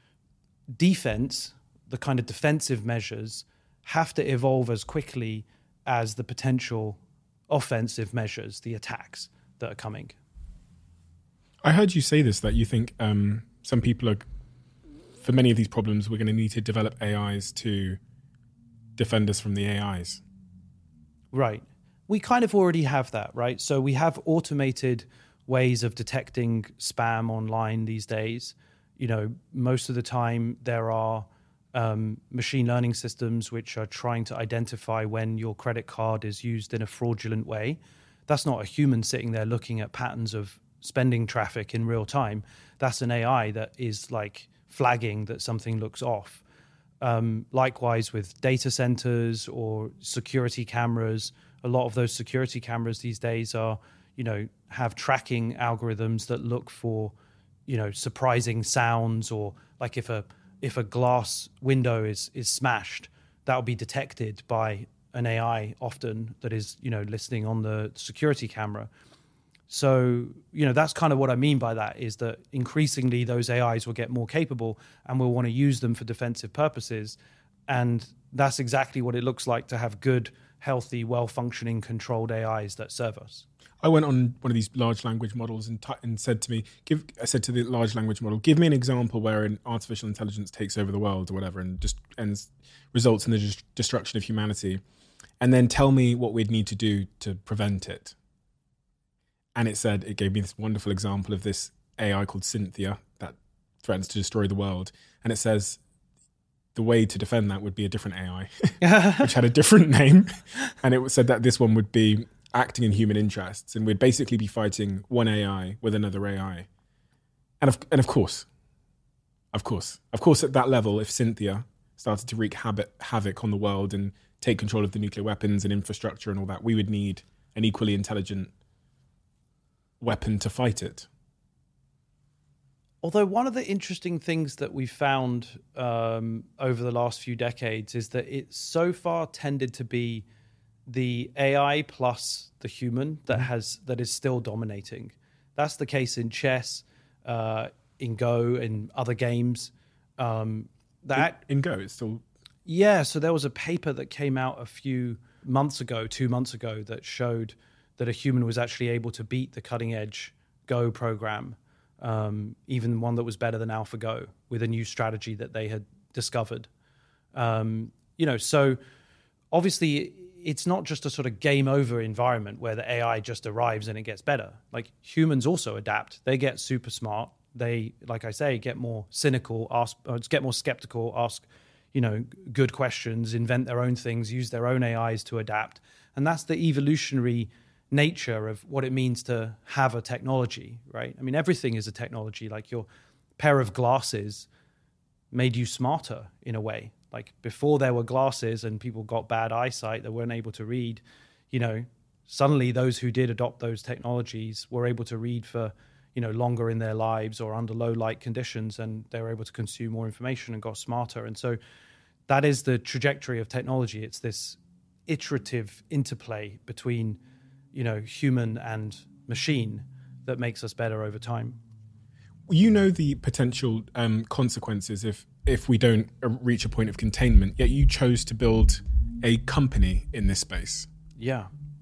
defense, the kind of defensive measures, have to evolve as quickly as the potential offensive measures, the attacks that are coming. I heard you say this, that you think um, some people are, for many of these problems, we're going to need to develop A Is to defend us from the A Is. Right. We kind of already have that, right? So we have automated ways of detecting spam online these days. you know, most of the time there are um, machine learning systems which are trying to identify when your credit card is used in a fraudulent way. That's not a human sitting there looking at patterns of spending traffic in real time. That's an A I that is like flagging that something looks off. Um, likewise with data centers or security cameras, a lot of those security cameras these days are, you know, have tracking algorithms that look for, you know, surprising sounds, or like if a if a glass window is is smashed, that'll be detected by an A I often that is, you know, listening on the security camera. So, you know, that's kind of what I mean by that, is that increasingly those A Is will get more capable and we'll want to use them for defensive purposes. And that's exactly what it looks like to have good, healthy, well-functioning, controlled A Is that serve us. I went on one of these large language models and, t- and said to me, "Give." I said to the large language model, "Give me an example where an artificial intelligence takes over the world or whatever, and just ends results in the just destruction of humanity, and then tell me what we'd need to do to prevent it." And it said, it gave me this wonderful example of this A I called Cynthia that threatens to destroy the world, and it says the way to defend that would be a different A I, which had a different name, and it said that this one would be acting in human interests, and we'd basically be fighting one A I with another A I. And of, and of course, of course, of course, at that level, if Cynthia started to wreak habit, havoc on the world and take control of the nuclear weapons and infrastructure and all that, we would need an equally intelligent weapon to fight it. Although one of the interesting things that we've found um, over the last few decades is that it so far tended to be the A I plus the human that has that is still dominating. That's the case in chess, uh, in Go, in other games. Um, that in, in Go, it's still yeah. So there was a paper that came out a few months ago, two months ago, that showed that a human was actually able to beat the cutting edge Go program, um, even one that was better than AlphaGo, with a new strategy that they had discovered. Um, you know, so obviously it's not just a sort of game over environment where the A I just arrives and it gets better. Like humans also adapt. They get super smart. They, like I say, get more cynical, ask, or get more skeptical, ask, you know, good questions, invent their own things, use their own A Is to adapt. And that's the evolutionary nature of what it means to have a technology, right? I mean, everything is a technology. Like your pair of glasses made you smarter in a way. Like before there were glasses and people got bad eyesight, they weren't able to read, you know, suddenly those who did adopt those technologies were able to read for, you know, longer in their lives or under low light conditions, and they were able to consume more information and got smarter. And so that is the trajectory of technology. It's this iterative interplay between, you know, human and machine that makes us better over time. You know the potential um, consequences if if we don't reach a point of containment, yet you chose to build a company in this space. Yeah.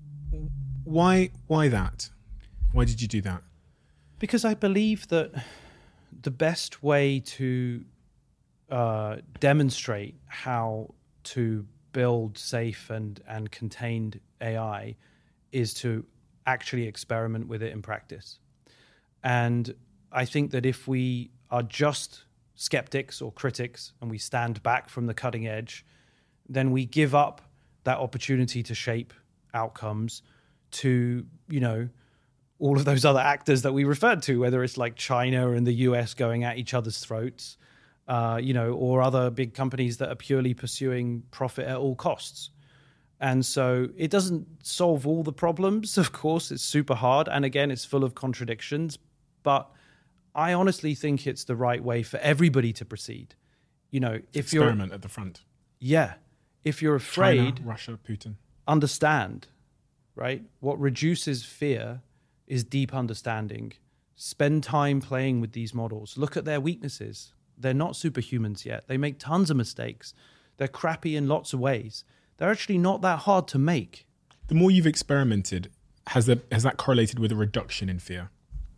Why why that? Why did you do that? Because I believe that the best way to uh, demonstrate how to build safe and, and contained A I is to actually experiment with it in practice. And I think that if we are just skeptics or critics and we stand back from the cutting edge, then we give up that opportunity to shape outcomes to, you know, all of those other actors that we referred to, whether it's like China and the U S going at each other's throats, uh, you know, or other big companies that are purely pursuing profit at all costs. And so it doesn't solve all the problems, of course. It's super hard. And again, it's full of contradictions. But I honestly think it's the right way for everybody to proceed. You know, if you're... Experiment at the front. Yeah. If you're afraid... China, Russia, Putin. Understand, right? What reduces fear is deep understanding. Spend time playing with these models. Look at their weaknesses. They're not superhumans yet. They make tons of mistakes. They're crappy in lots of ways. They're actually not that hard to make. The more you've experimented, has that has that correlated with a reduction in fear?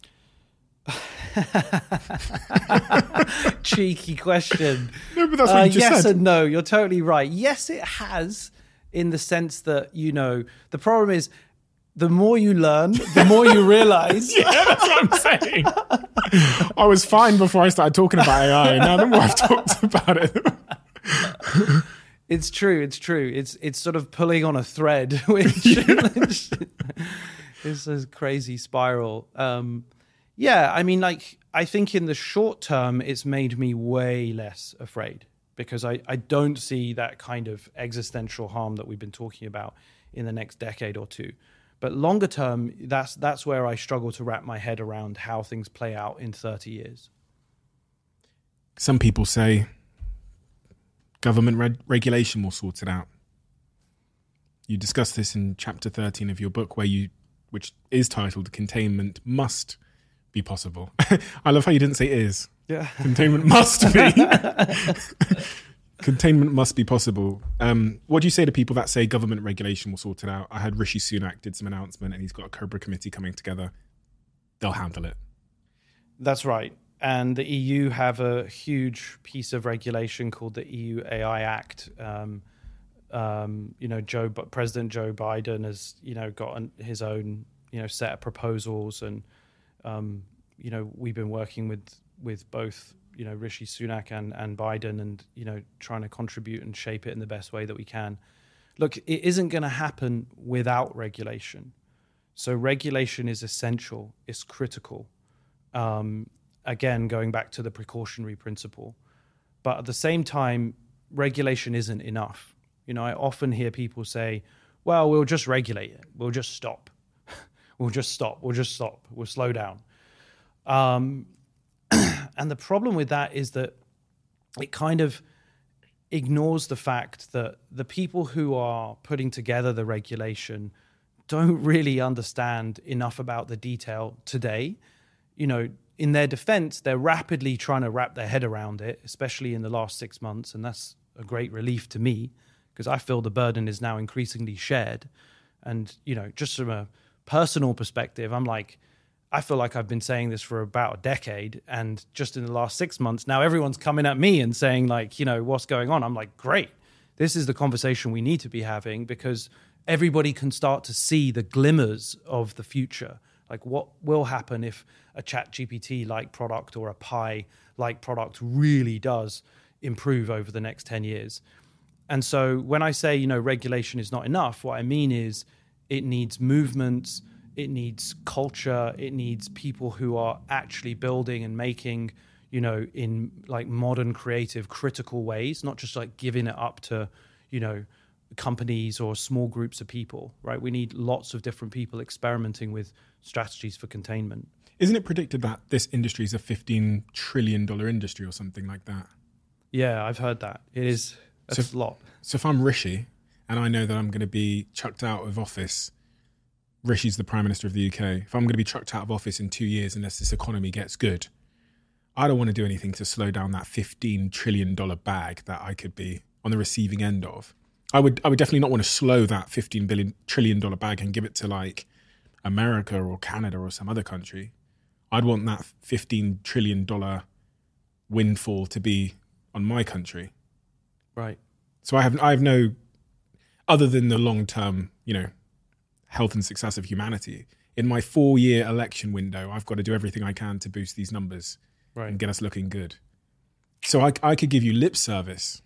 Cheeky question. No, but that's what uh, you just yes said. And no, you're totally right. Yes, it has, in the sense that, you know, the problem is the more you learn, the more you realize. Yeah, that's what I'm saying. I was fine before I started talking about A I. Now the more I've talked about it. It's true. It's true. It's it's sort of pulling on a thread, which is a crazy spiral. Um, yeah, I mean, like, I think in the short term, it's made me way less afraid because I, I don't see that kind of existential harm that we've been talking about in the next decade or two. But longer term, that's that's where I struggle to wrap my head around how things play out in thirty years. Some people say government reg- regulation will sort it out. You discuss this in chapter thirteen of your book, where you, which is titled "Containment Must Be Possible." I love how you didn't say "is." Yeah, containment must be. Containment must be possible. Um, what do you say to people that say government regulation will sort it out? I heard Rishi Sunak did some announcement, and he's got a Cobra committee coming together. They'll handle it. That's right. And the E U have a huge piece of regulation called the E U A I Act. Um, um, you know, Joe, President Joe Biden has, you know, got an, his own, you know, set of proposals, and um, you know, we've been working with with both, you know, Rishi Sunak and and Biden, and you know, trying to contribute and shape it in the best way that we can. Look, it isn't going to happen without regulation. So regulation is essential. It's critical. Um, Again, going back to the precautionary principle. But at the same time, regulation isn't enough. You know, I often hear people say, well, we'll just regulate it. We'll just stop. we'll just stop. We'll just stop. We'll slow down. Um, and the problem with that is that it kind of ignores the fact that the people who are putting together the regulation don't really understand enough about the detail today. You know, in their defense, they're rapidly trying to wrap their head around it, especially in the last six months. And that's a great relief to me because I feel the burden is now increasingly shared. And, you know, just from a personal perspective, I'm like, I feel like I've been saying this for about a decade. And just in the last six months, now everyone's coming at me and saying, like, you know, what's going on? I'm like, great. This is the conversation we need to be having because everybody can start to see the glimmers of the future. Like, what will happen if a ChatGPT-like product or a Pi-like product really does improve over the next ten years? And so when I say, you know, regulation is not enough, what I mean is it needs movements, it needs culture, it needs people who are actually building and making, you know, in like modern, creative, critical ways, not just like giving it up to, you know, companies or small groups of people, right? We need lots of different people experimenting with strategies for containment. Isn't it predicted that this industry is a fifteen trillion dollars industry or something like that? Yeah, I've heard that. It is a so, lot. So if I'm Rishi and I know that I'm going to be chucked out of office, Rishi's the Prime Minister of the U K, if I'm going to be chucked out of office in two years unless this economy gets good, I don't want to do anything to slow down that fifteen trillion dollars bag that I could be on the receiving end of. I would I would definitely not want to slow that fifteen billion trillion dollars bag and give it to like America or Canada or some other country. I'd want that fifteen trillion dollars windfall to be on my country. Right. So I have I have no, other than the long-term, you know, health and success of humanity, in my four-year election window, I've got to do everything I can to boost these numbers right. and get us looking good. So I, I could give you lip service.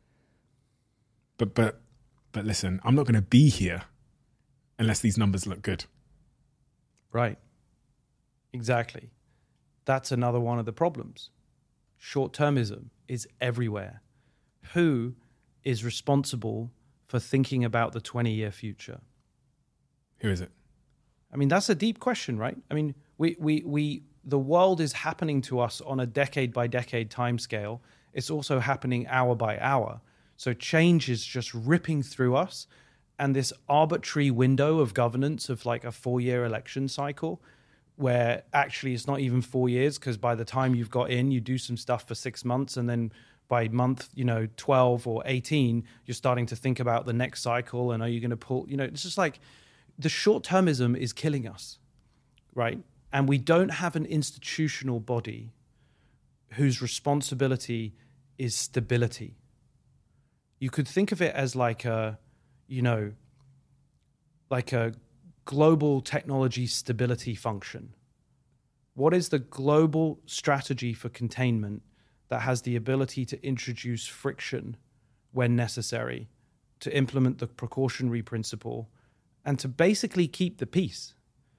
But but but listen, I'm not going to be here unless these numbers look good. Right. Exactly. That's another one of the problems. Short-termism is everywhere. Who is responsible for thinking about the twenty-year future? Who is it? I mean, that's a deep question, right? I mean, we we we the world is happening to us on a decade-by-decade timescale. It's also happening hour by hour. So change is just ripping through us. And this arbitrary window of governance of like a four-year election cycle, where actually it's not even four years because by the time you've got in, you do some stuff for six months. And then by month, you know, twelve or eighteen, you're starting to think about the next cycle. And are you going to pull, you know, it's just like the short-termism is killing us, right? And we don't have an institutional body whose responsibility is stability. You could think of it as like a, you know, like a global technology stability function? What is the global strategy for containment that has the ability to introduce friction when necessary, to implement the precautionary principle, and to basically keep the peace?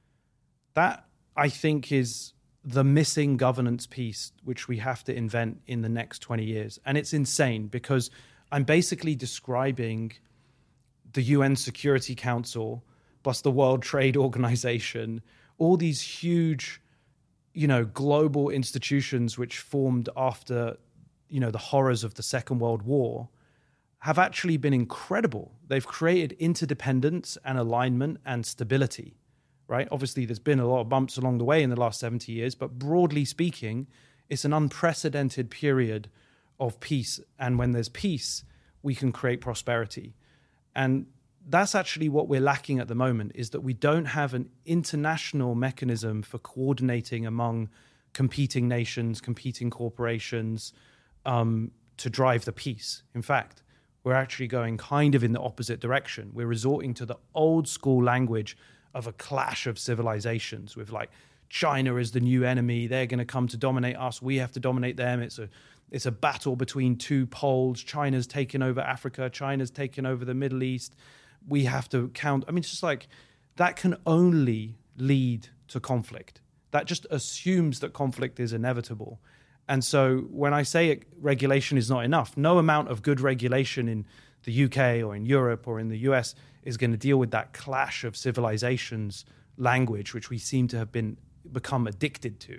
That, I think, is the missing governance piece which we have to invent in the next twenty years. And it's insane because I'm basically describing the U N Security Council plus the World Trade Organization, all these huge, you know, global institutions which formed after, you know, the horrors of the Second World War, have actually been incredible. They've created interdependence and alignment and stability, right? Obviously, there's been a lot of bumps along the way in the last seventy years, but broadly speaking, it's an unprecedented period of peace. And when there's peace, we can create prosperity. And that's actually what we're lacking at the moment, is that we don't have an international mechanism for coordinating among competing nations, competing corporations, um, to drive the peace. In fact, we're actually going kind of in the opposite direction. We're resorting to the old school language of a clash of civilizations with like China is the new enemy. They're going to come to dominate us. We have to dominate them. It's a it's a battle between two poles. China's taken over Africa. China's taken over the Middle East. We have to count. I mean, it's just like that can only lead to conflict. That just assumes that conflict is inevitable. And so when I say it, regulation is not enough, no amount of good regulation in the U K or in Europe or in the U S is going to deal with that clash of civilizations language, which we seem to have been become addicted to.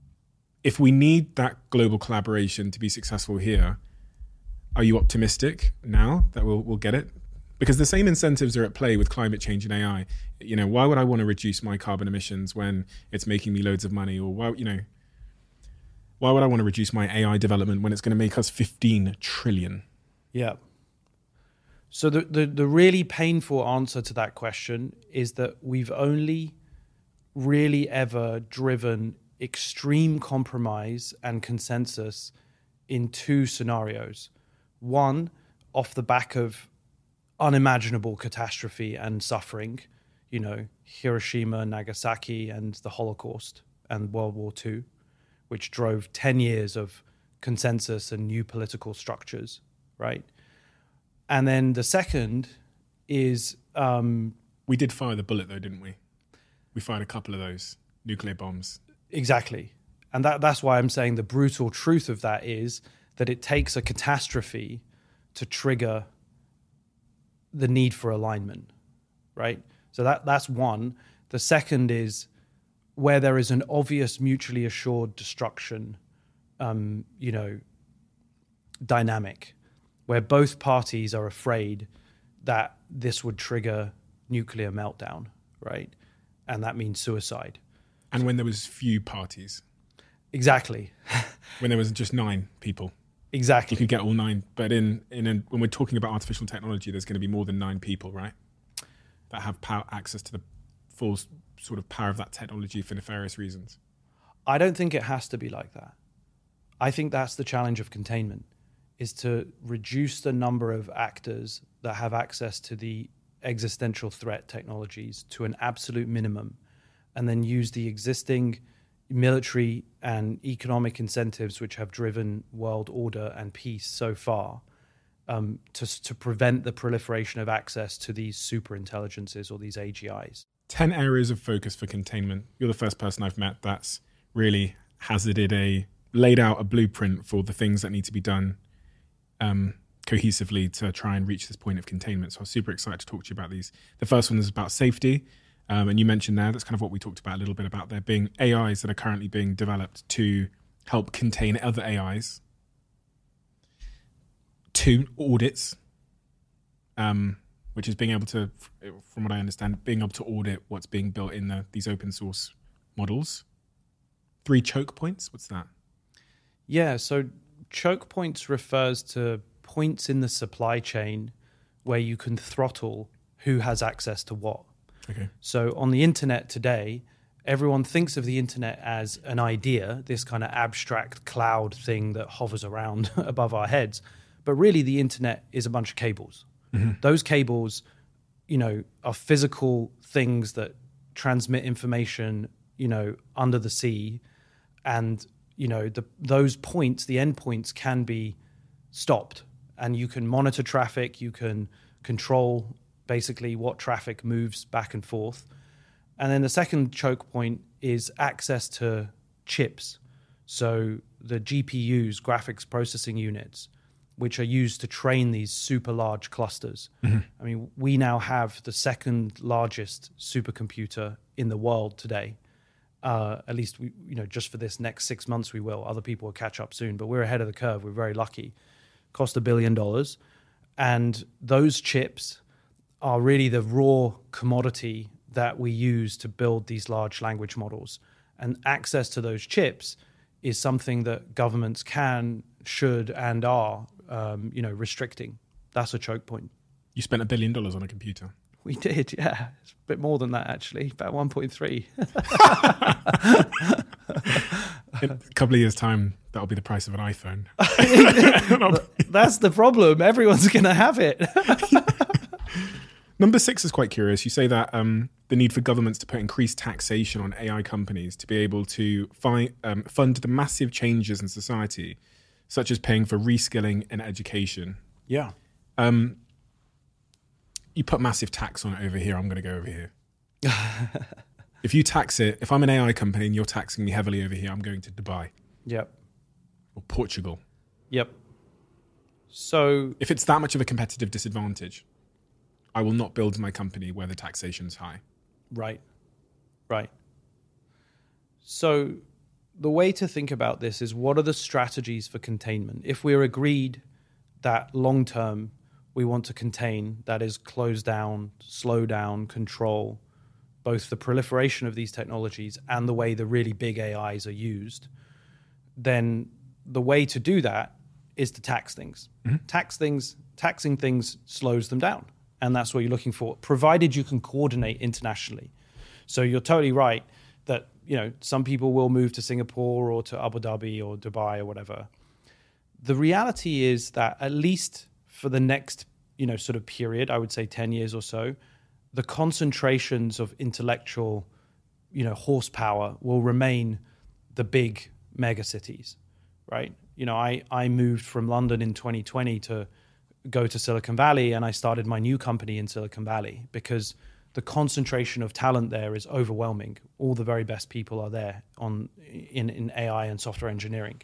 If we need that global collaboration to be successful here, are you optimistic now that we'll we'll get it? Because the same incentives are at play with climate change and A I. You know, why would I want to reduce my carbon emissions when it's making me loads of money? Or why, you know, why would I want to reduce my A I development when it's going to make us fifteen trillion? Yeah. So the, the, the really painful answer to that question is that we've only really ever driven extreme compromise and consensus in two scenarios. One, off the back of unimaginable catastrophe and suffering, you know, Hiroshima, Nagasaki, and the Holocaust and World War Two, which drove ten years of consensus and new political structures, right? And then the second is... Um, we did fire the bullet, though, didn't we? We fired a couple of those nuclear bombs. Exactly. And that, that's why I'm saying the brutal truth of that is that it takes a catastrophe to trigger the need for alignment, right? So that that's one. The second is where there is an obvious mutually assured destruction, um, you know, dynamic, where both parties are afraid that this would trigger nuclear meltdown, right? And that means suicide. And when there was few parties. Exactly. When there was just nine people. Exactly. You could get all nine. But in, in a, when we're talking about artificial technology, there's going to be more than nine people, right? That have power, access to the full sort of power of that technology for nefarious reasons. I don't think it has to be like that. I think that's the challenge of containment, is to reduce the number of actors that have access to the existential threat technologies to an absolute minimum, and then use the existing military and economic incentives which have driven world order and peace so far um, to, to prevent the proliferation of access to these super intelligences or these A G Is. ten areas of focus for containment. You're the first person I've met that's really hazarded a, laid out a blueprint for the things that need to be done um, cohesively to try and reach this point of containment. So I was super excited to talk to you about these. The first one is about safety. Um, and you mentioned there, that's kind of what we talked about a little bit about there being A Is that are currently being developed to help contain other A Is. Two, audits, um, which is being able to, from what I understand, being able to audit what's being built in the, these open source models. Three, choke points. What's that? Yeah, so choke points refers to points in the supply chain where you can throttle who has access to what. Okay. So on the internet today, everyone thinks of the internet as an idea, this kind of abstract cloud thing that hovers around above our heads. But really, the internet is a bunch of cables. Mm-hmm. Those cables you know, are physical things that transmit information, you know, under the sea, and you know, the those points, the endpoints, can be stopped, and you can monitor traffic, you can control basically what traffic moves back and forth. And then the second choke point is access to chips. So the G P Us, graphics processing units, which are used to train these super large clusters. Mm-hmm. I mean, we now have the second largest supercomputer in the world today. Uh, at least, we, you know, just for this next six months we will. Other people will catch up soon, but we're ahead of the curve. We're very lucky. Cost a billion dollars. And those chips are really the raw commodity that we use to build these large language models. And access to those chips is something that governments can, should, and are, um, you know, restricting. That's a choke point. You spent a billion dollars on a computer. We did, yeah. It's a bit more than that, actually. About one point three. In a couple of years' time, that'll be the price of an iPhone. That's the problem. Everyone's going to have it. Number six is quite curious. You say that um, the need for governments to put increased taxation on A I companies to be able to fi- um, fund the massive changes in society, such as paying for reskilling and education. Yeah. Um, you put massive tax on it over here, I'm going to go over here. If you tax it, if I'm an A I company and you're taxing me heavily over here, I'm going to Dubai. Yep. Or Portugal. Yep. So if it's that much of a competitive disadvantage, I will not build my company where the taxation is high. Right. Right. So the way to think about this is, what are the strategies for containment? If we're agreed that long term we want to contain, that is close down, slow down, control both the proliferation of these technologies and the way the really big A Is are used, then the way to do that is to tax things. Mm-hmm. Tax things, taxing things slows them down. And that's what you're looking for, provided you can coordinate internationally. So you're totally right that, you know, some people will move to Singapore or to Abu Dhabi or Dubai or whatever. The reality is that at least for the next, you know, sort of period, I would say ten years or so, the concentrations of intellectual, you know, horsepower will remain the big mega cities, right? You know, I, I moved from London in twenty twenty to go to Silicon Valley, and I started my new company in Silicon Valley because the concentration of talent there is overwhelming. All the very best people are there on in, in A I and software engineering.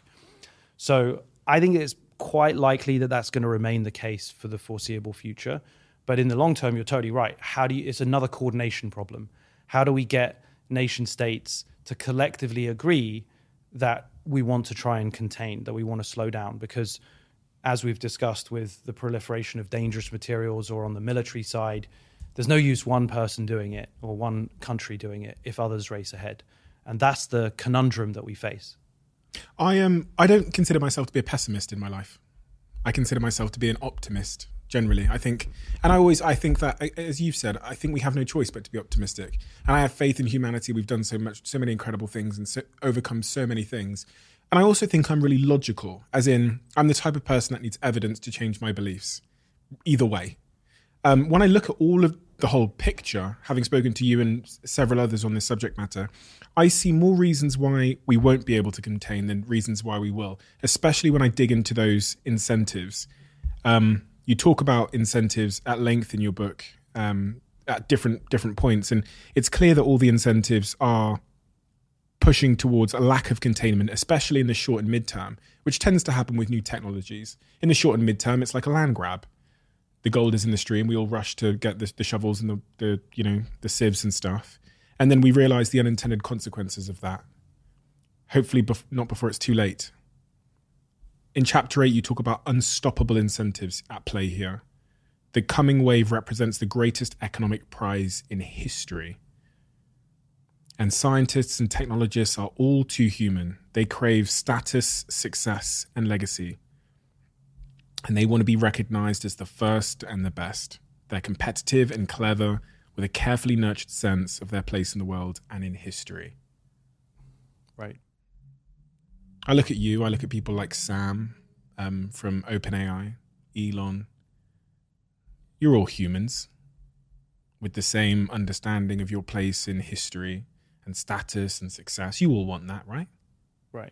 So I think it's quite likely that that's going to remain the case for the foreseeable future. But in the long term, you're totally right. How do you, it's another coordination problem. How do we get nation states to collectively agree that we want to try and contain, that we want to slow down? Because as we've discussed with the proliferation of dangerous materials or on the military side, there's no use one person doing it or one country doing it if others race ahead. And that's the conundrum that we face. I um I don't consider myself to be a pessimist in my life. I consider myself to be an optimist generally. I think, and I always, I think that, as you've said, I think we have no choice but to be optimistic. And I have faith in humanity. We've done so much, so many incredible things and so, overcome so many things. And I also think I'm really logical, as in I'm the type of person that needs evidence to change my beliefs. Either way. Um, when I look at all of the whole picture, having spoken to you and several others on this subject matter, I see more reasons why we won't be able to contain than reasons why we will, especially when I dig into those incentives. Um, you talk about incentives at length in your book um, at different different points, and it's clear that all the incentives are pushing towards a lack of containment, especially in the short and mid-term, which tends to happen with new technologies. In the short and mid-term, it's like a land grab. The gold is in the stream. We all rush to get the, the shovels and the, the, you know, the sieves and stuff. And then we realize the unintended consequences of that. Hopefully bef- not before it's too late. In chapter eight, you talk about unstoppable incentives at play here. The coming wave represents the greatest economic prize in history. And scientists and technologists are all too human. They crave status, success, and legacy. And they want to be recognized as the first and the best. They're competitive and clever, with a carefully nurtured sense of their place in the world and in history. Right. I look at you, I look at people like Sam um, from OpenAI, Elon. You're all humans. with the same understanding of your place in history and status and success. You all want that, right? Right.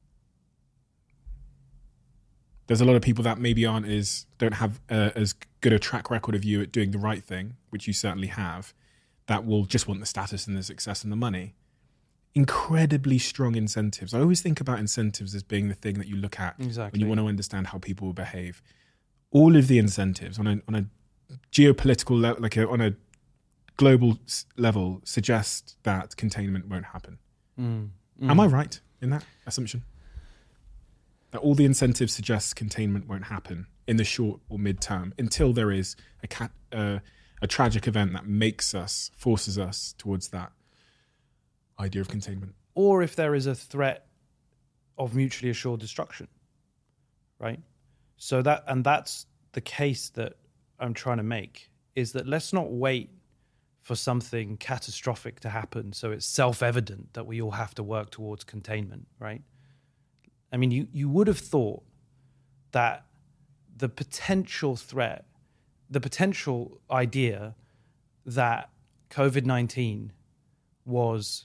There's a lot of people that maybe aren't as, don't have uh, as good a track record of you at doing the right thing, which you certainly have, that will just want the status and the success and the money. Incredibly strong incentives. I always think about incentives as being the thing that you look at Exactly. when you want to understand how people will behave. All of the incentives on a on a geopolitical level, like a, on a global s- level, suggest that containment won't happen. Mm. Mm. Am I right in that assumption? That all the incentives suggest containment won't happen in the short or mid-term until there is a cat, uh, a tragic event that makes us, forces us towards that idea of containment. Or if there is a threat of mutually assured destruction, right? So that, and that's the case that I'm trying to make, is that let's not wait for something catastrophic to happen so it's self-evident that we all have to work towards containment, right? I mean, you, you would have thought that the potential threat, the potential idea that COVID nineteen was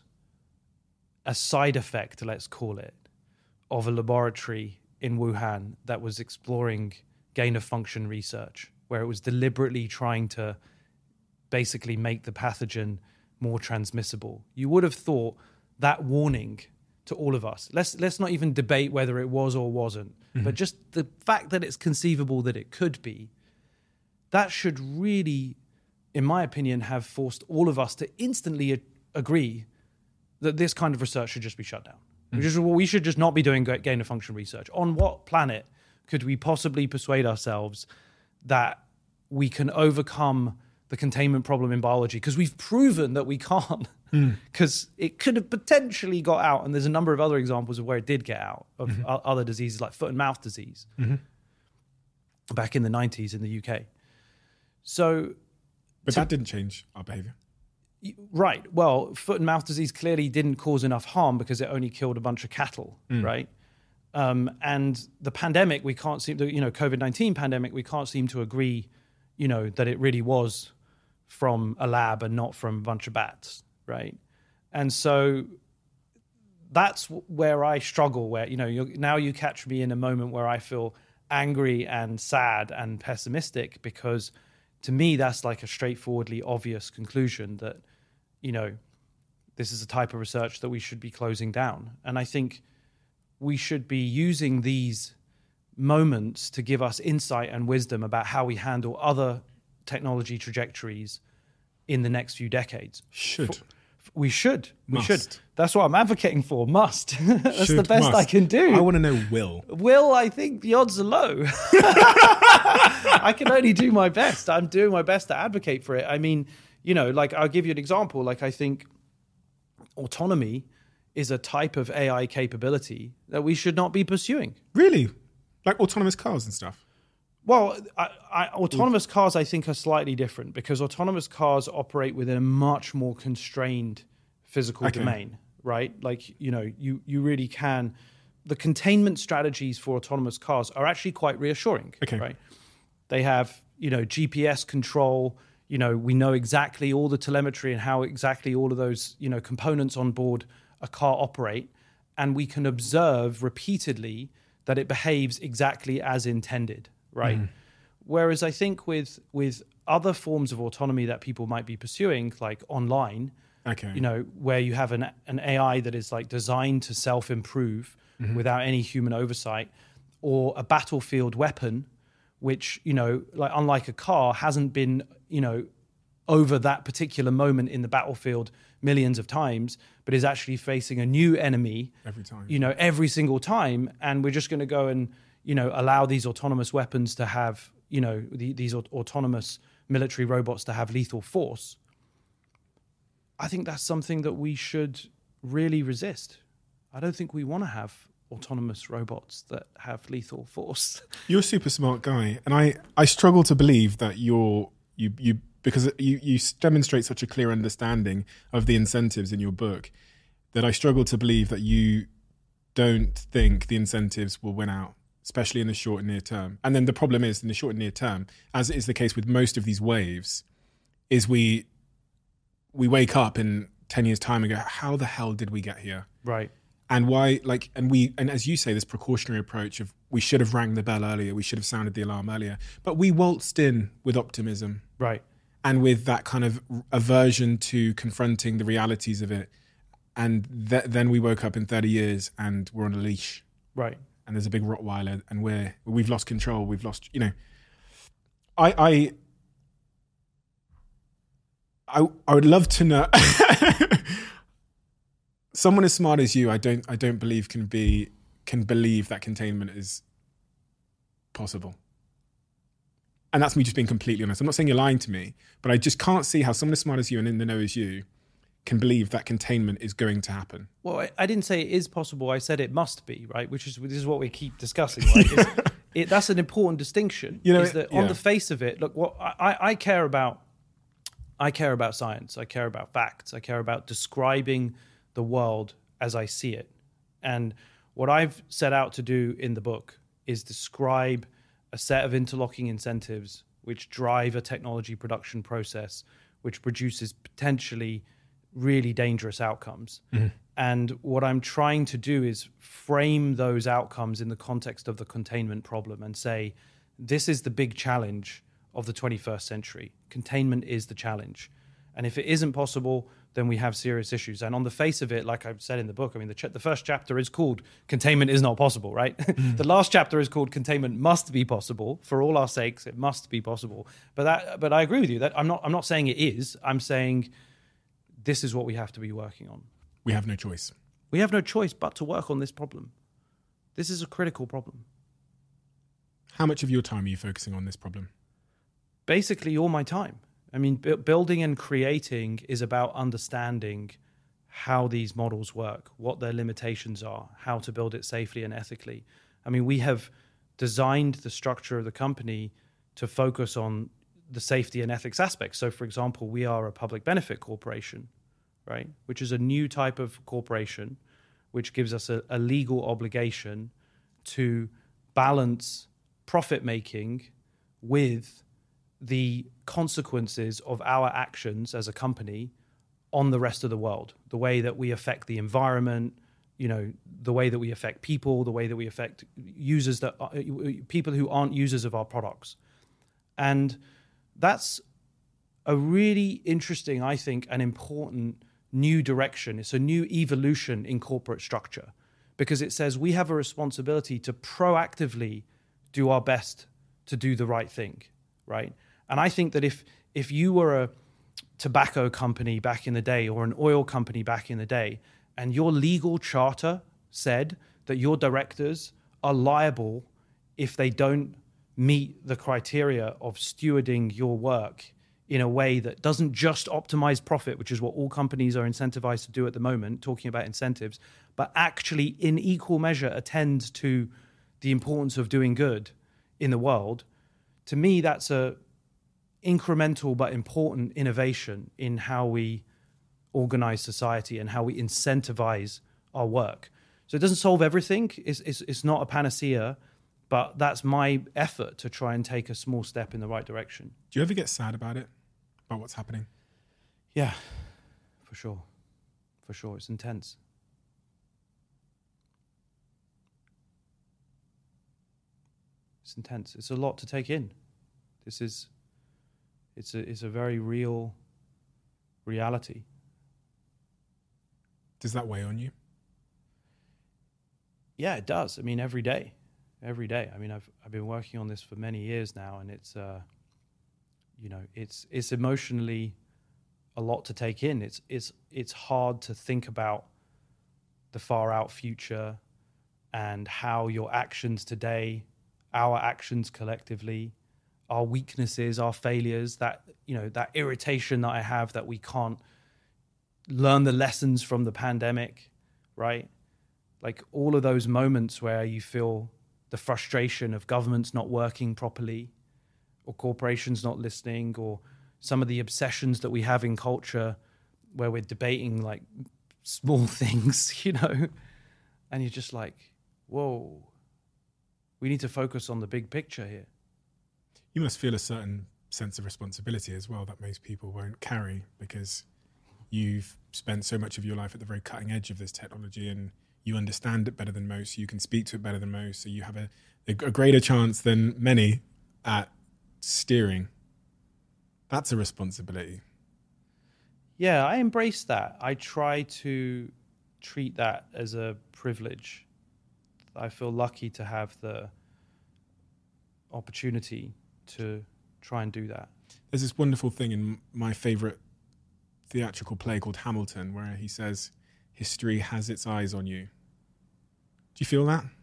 a side effect, let's call it, of a laboratory in Wuhan that was exploring gain-of-function research, where it was deliberately trying to basically make the pathogen more transmissible. You would have thought that warning to all of us, let's let's not even debate whether it was or wasn't, mm-hmm. but just the fact that it's conceivable that it could be, that should really, in my opinion, have forced all of us to instantly a- agree that this kind of research should just be shut down. Mm-hmm. We, just, we should just not be doing gain-of-function research. On what planet could we possibly persuade ourselves that we can overcome the containment problem in biology? Because we've proven that we can't. Because mm. it could have potentially got out, and there's a number of other examples of where it did get out, of mm-hmm. o- other diseases like foot and mouth disease mm-hmm. back in the nineties in the U K. So, But to, that didn't change our behavior. Right. Well, foot and mouth disease clearly didn't cause enough harm because it only killed a bunch of cattle, mm. right? Um, and the pandemic, we can't seem to, you know, COVID nineteen pandemic, we can't seem to agree, you know, that it really was from a lab and not from a bunch of bats, right? And so that's where I struggle, where, you know, you're, now you catch me in a moment where I feel angry and sad and pessimistic, because to me, that's like a straightforwardly obvious conclusion that, you know, this is a type of research that we should be closing down. And I think we should be using these moments to give us insight and wisdom about how we handle other technology trajectories in the next few decades. Should. For, we should. We Must. should. That's what I'm advocating for. Must. That's Should, the best must. I can do. I want to know will. Will, I think the odds are low. I can only do my best. I'm doing my best to advocate for it. I mean, you know, like, I'll give you an example. Like, I think autonomy is a type of A I capability that we should not be pursuing. Really? Like autonomous cars and stuff? Well, I, I, autonomous cars, I think, are slightly different, because autonomous cars operate within a much more constrained physical Okay. domain, right? Like, you know, you, you really can. The containment strategies for autonomous cars are actually quite reassuring, Okay. right? They have, you know, G P S control. You know, we know exactly all the telemetry and how exactly all of those, you know, components on board a car operate, and we can observe repeatedly that it behaves exactly as intended, right? Mm. Whereas I think with with other forms of autonomy that people might be pursuing, like online, Okay. you know, where you have an an A I that is like designed to self-improve mm-hmm. without any human oversight, or a battlefield weapon, which, you know, like unlike a car, hasn't been, you know, over that particular moment in the battlefield millions of times, but is actually facing a new enemy every time, you know, every single time. And we're just going to go and, you know, allow these autonomous weapons to have, you know, the, these aut- autonomous military robots to have lethal force. I think that's something that we should really resist. I don't think we want to have autonomous robots that have lethal force. You're a super smart guy, and I, I struggle to believe that you're you you because you you demonstrate such a clear understanding of the incentives in your book that I struggle to believe that you don't think the incentives will win out, especially in the short and near term. And then the problem is, in the short and near term, as is the case with most of these waves, is we we wake up in ten years time and go, how the hell did we get here? Right. And why, like, and we, and as you say, this precautionary approach of we should have rang the bell earlier, we should have sounded the alarm earlier, but we waltzed in with optimism. Right. And with that kind of aversion to confronting the realities of it. And th- then we woke up in thirty years and we're on a leash. Right. And there's a big Rottweiler and we're, we've lost control. We've lost, you know, I, I, I, I would love to know someone as smart as you, I don't, I don't believe can be, can believe that containment is possible. And that's me just being completely honest. I'm not saying you're lying to me, but I just can't see how someone as smart as you and in the know as you can believe that containment is going to happen. Well, I, I didn't say it is possible. I said it must be, right? Which is this is what we keep discussing. Right? It's, it, that's an important distinction. You know, is that yeah. on the face of it, look, what I, I care about, I care about science. I care about facts. I care about describing the world as I see it. And what I've set out to do in the book is describe a set of interlocking incentives which drive a technology production process, which produces potentially really dangerous outcomes. Mm-hmm. And what I'm trying to do is frame those outcomes in the context of the containment problem and say, this is the big challenge of the twenty-first century. Containment is the challenge. And if it isn't possible, then we have serious issues. And on the face of it, like I've said in the book, I mean, the, ch- the first chapter is called Containment is Not Possible, right? Mm. The last chapter is called Containment Must Be Possible. For all our sakes, it must be possible. But that, but I agree with you that I'm not, I'm not saying it is. I'm saying this is what we have to be working on. We have no choice. We have no choice but to work on this problem. This is a critical problem. How much of your time are you focusing on this problem? Basically, all my time. I mean, bu- building and creating is about understanding how these models work, what their limitations are, how to build it safely and ethically. I mean, we have designed the structure of the company to focus on the safety and ethics aspects. So, for example, we are a public benefit corporation, right, which is a new type of corporation, which gives us a, a legal obligation to balance profit making with the consequences of our actions as a company on the rest of the world, the way that we affect the environment, you know, the way that we affect people, the way that we affect users that are, people who aren't users of our products. And that's a really interesting, I think, and important new direction. It's a new evolution in corporate structure because it says we have a responsibility to proactively do our best to do the right thing, right? And I think that if if you were a tobacco company back in the day or an oil company back in the day, and your legal charter said that your directors are liable if they don't meet the criteria of stewarding your work in a way that doesn't just optimize profit, which is what all companies are incentivized to do at the moment, talking about incentives, but actually in equal measure attend to the importance of doing good in the world, to me, that's a incremental but important innovation in how we organize society and how we incentivize our work. So it doesn't solve everything. It's, it's, it's not a panacea, but that's my effort to try and take a small step in the right direction. Do you ever get sad about it, about what's happening? Yeah, for sure. For sure. It's intense. It's intense. It's a lot to take in. This is, it's a, it's a very real reality. Does that weigh on you? Yeah, it does. I mean, every day, every day. I mean, I've I've been working on this for many years now, and it's, uh, you know, it's it's emotionally a lot to take in. It's it's it's hard to think about the far out future and how your actions today, our actions collectively, our weaknesses, our failures, that, you know, that irritation that I have that we can't learn the lessons from the pandemic, right? Like all of those moments where you feel the frustration of governments not working properly or corporations not listening, or some of the obsessions that we have in culture where we're debating like small things, you know, and you're just like, whoa, we need to focus on the big picture here. You must feel a certain sense of responsibility as well that most people won't carry, because you've spent so much of your life at the very cutting edge of this technology, and you understand it better than most, you can speak to it better than most, so you have a, a greater chance than many at steering. That's a responsibility. Yeah, I embrace that. I try to treat that as a privilege. I feel lucky to have the opportunity to try and do that. There's this wonderful thing in my favorite theatrical play called Hamilton, where he says, history has its eyes on you. Do you feel that?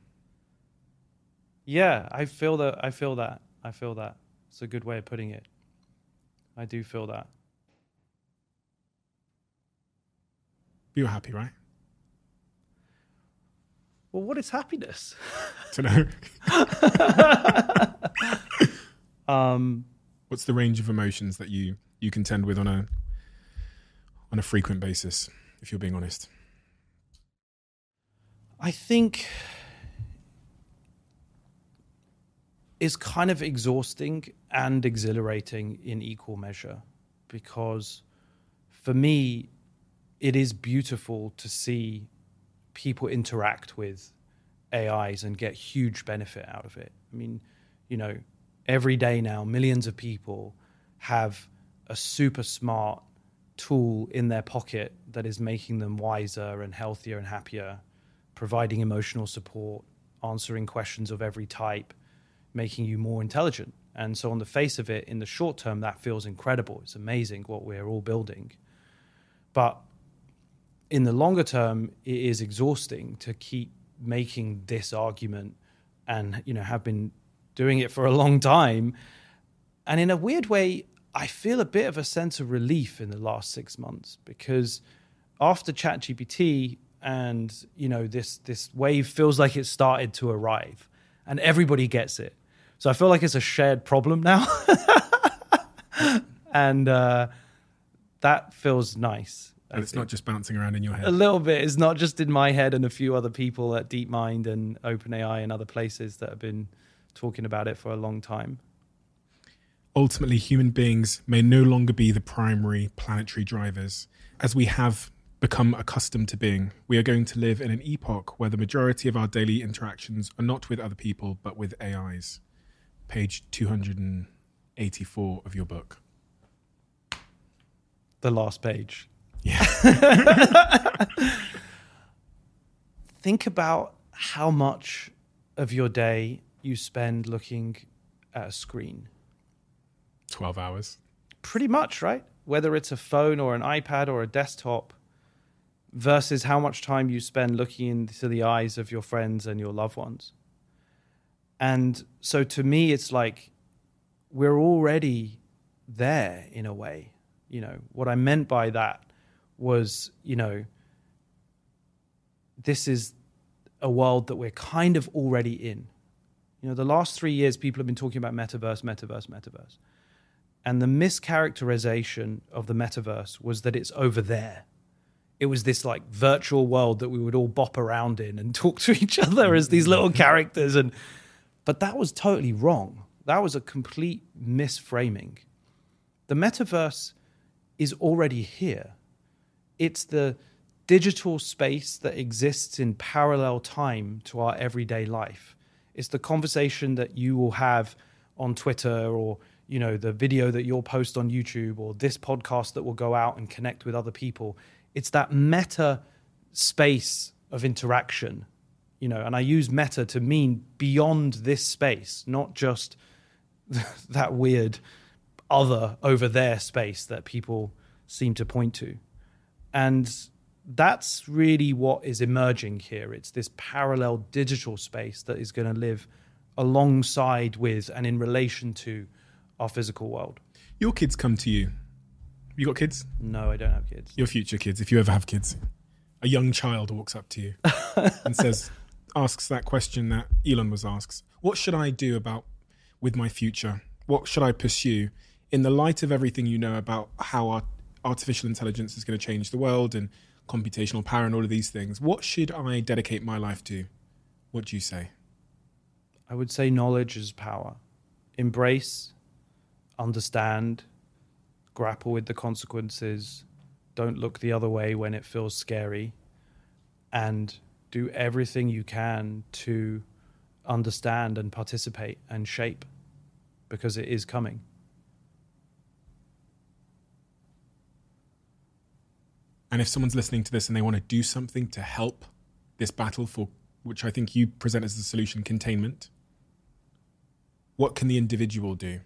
Yeah, I feel that. I feel that. I feel that. It's a good way of putting it. I do feel that. You're happy, right? Well, what is happiness? To know. um, What's the range of emotions that you, you contend with on a on a frequent basis, if you're being honest? I think it's kind of exhausting and exhilarating in equal measure, because for me, it is beautiful to see people interact with A Is and get huge benefit out of it. I mean, you know, every day now, millions of people have a super smart tool in their pocket that is making them wiser and healthier and happier, providing emotional support, answering questions of every type, making you more intelligent. And so on the face of it, in the short term, that feels incredible. It's amazing what we're all building. But in the longer term, it is exhausting to keep making this argument, and, you know, have been doing it for a long time. And in a weird way, I feel a bit of a sense of relief in the last six months, because after ChatGPT and, you know, this, this wave feels like it started to arrive and everybody gets it. So I feel like it's a shared problem now. and uh, that feels nice. And it's not just bouncing around in your head. A little bit. It's not just in my head and a few other people at DeepMind and OpenAI and other places that have been talking about it for a long time. Ultimately, human beings may no longer be the primary planetary drivers, as we have become accustomed to being. We are going to live in an epoch where the majority of our daily interactions are not with other people, but with A Is. Page two hundred eighty-four of your book. The last page. Yeah. Think about how much of your day you spend looking at a screen. twelve hours. Pretty much, right? Whether it's a phone or an iPad or a desktop, versus how much time you spend looking into the eyes of your friends and your loved ones. And so to me, it's like we're already there in a way. You know, what I meant by that was, you know, this is a world that we're kind of already in. You know, the last three years, people have been talking about metaverse, metaverse, metaverse. And the mischaracterization of the metaverse was that it's over there. It was this like virtual world that we would all bop around in and talk to each other as these little characters. And but that was totally wrong. That was a complete misframing. The metaverse is already here. It's the digital space that exists in parallel time to our everyday life. It's the conversation that you will have on Twitter, or, you know, the video that you'll post on YouTube, or this podcast that will go out and connect with other people. It's that meta space of interaction, you know, and I use meta to mean beyond this space, not just that weird other over there space that people seem to point to. And that's really what is emerging here. It's this parallel digital space that is going to live alongside with and in relation to our physical world. Your kids come to you. You got kids? No, I don't have kids. Your future kids, if you ever have kids. A young child walks up to you and says, asks that question that Elon was asked. What should I do about with my future? What should I pursue in the light of everything you know about how our artificial intelligence is going to change the world and computational power and all of these things? What should I dedicate my life to? What do you say? I would say knowledge is power. Embrace, understand, grapple with the consequences. Don't look the other way when it feels scary. And do everything you can to understand and participate and shape, because it is coming. And if someone's listening to this and they want to do something to help this battle, for which I think you present as the solution, containment, what can the individual do?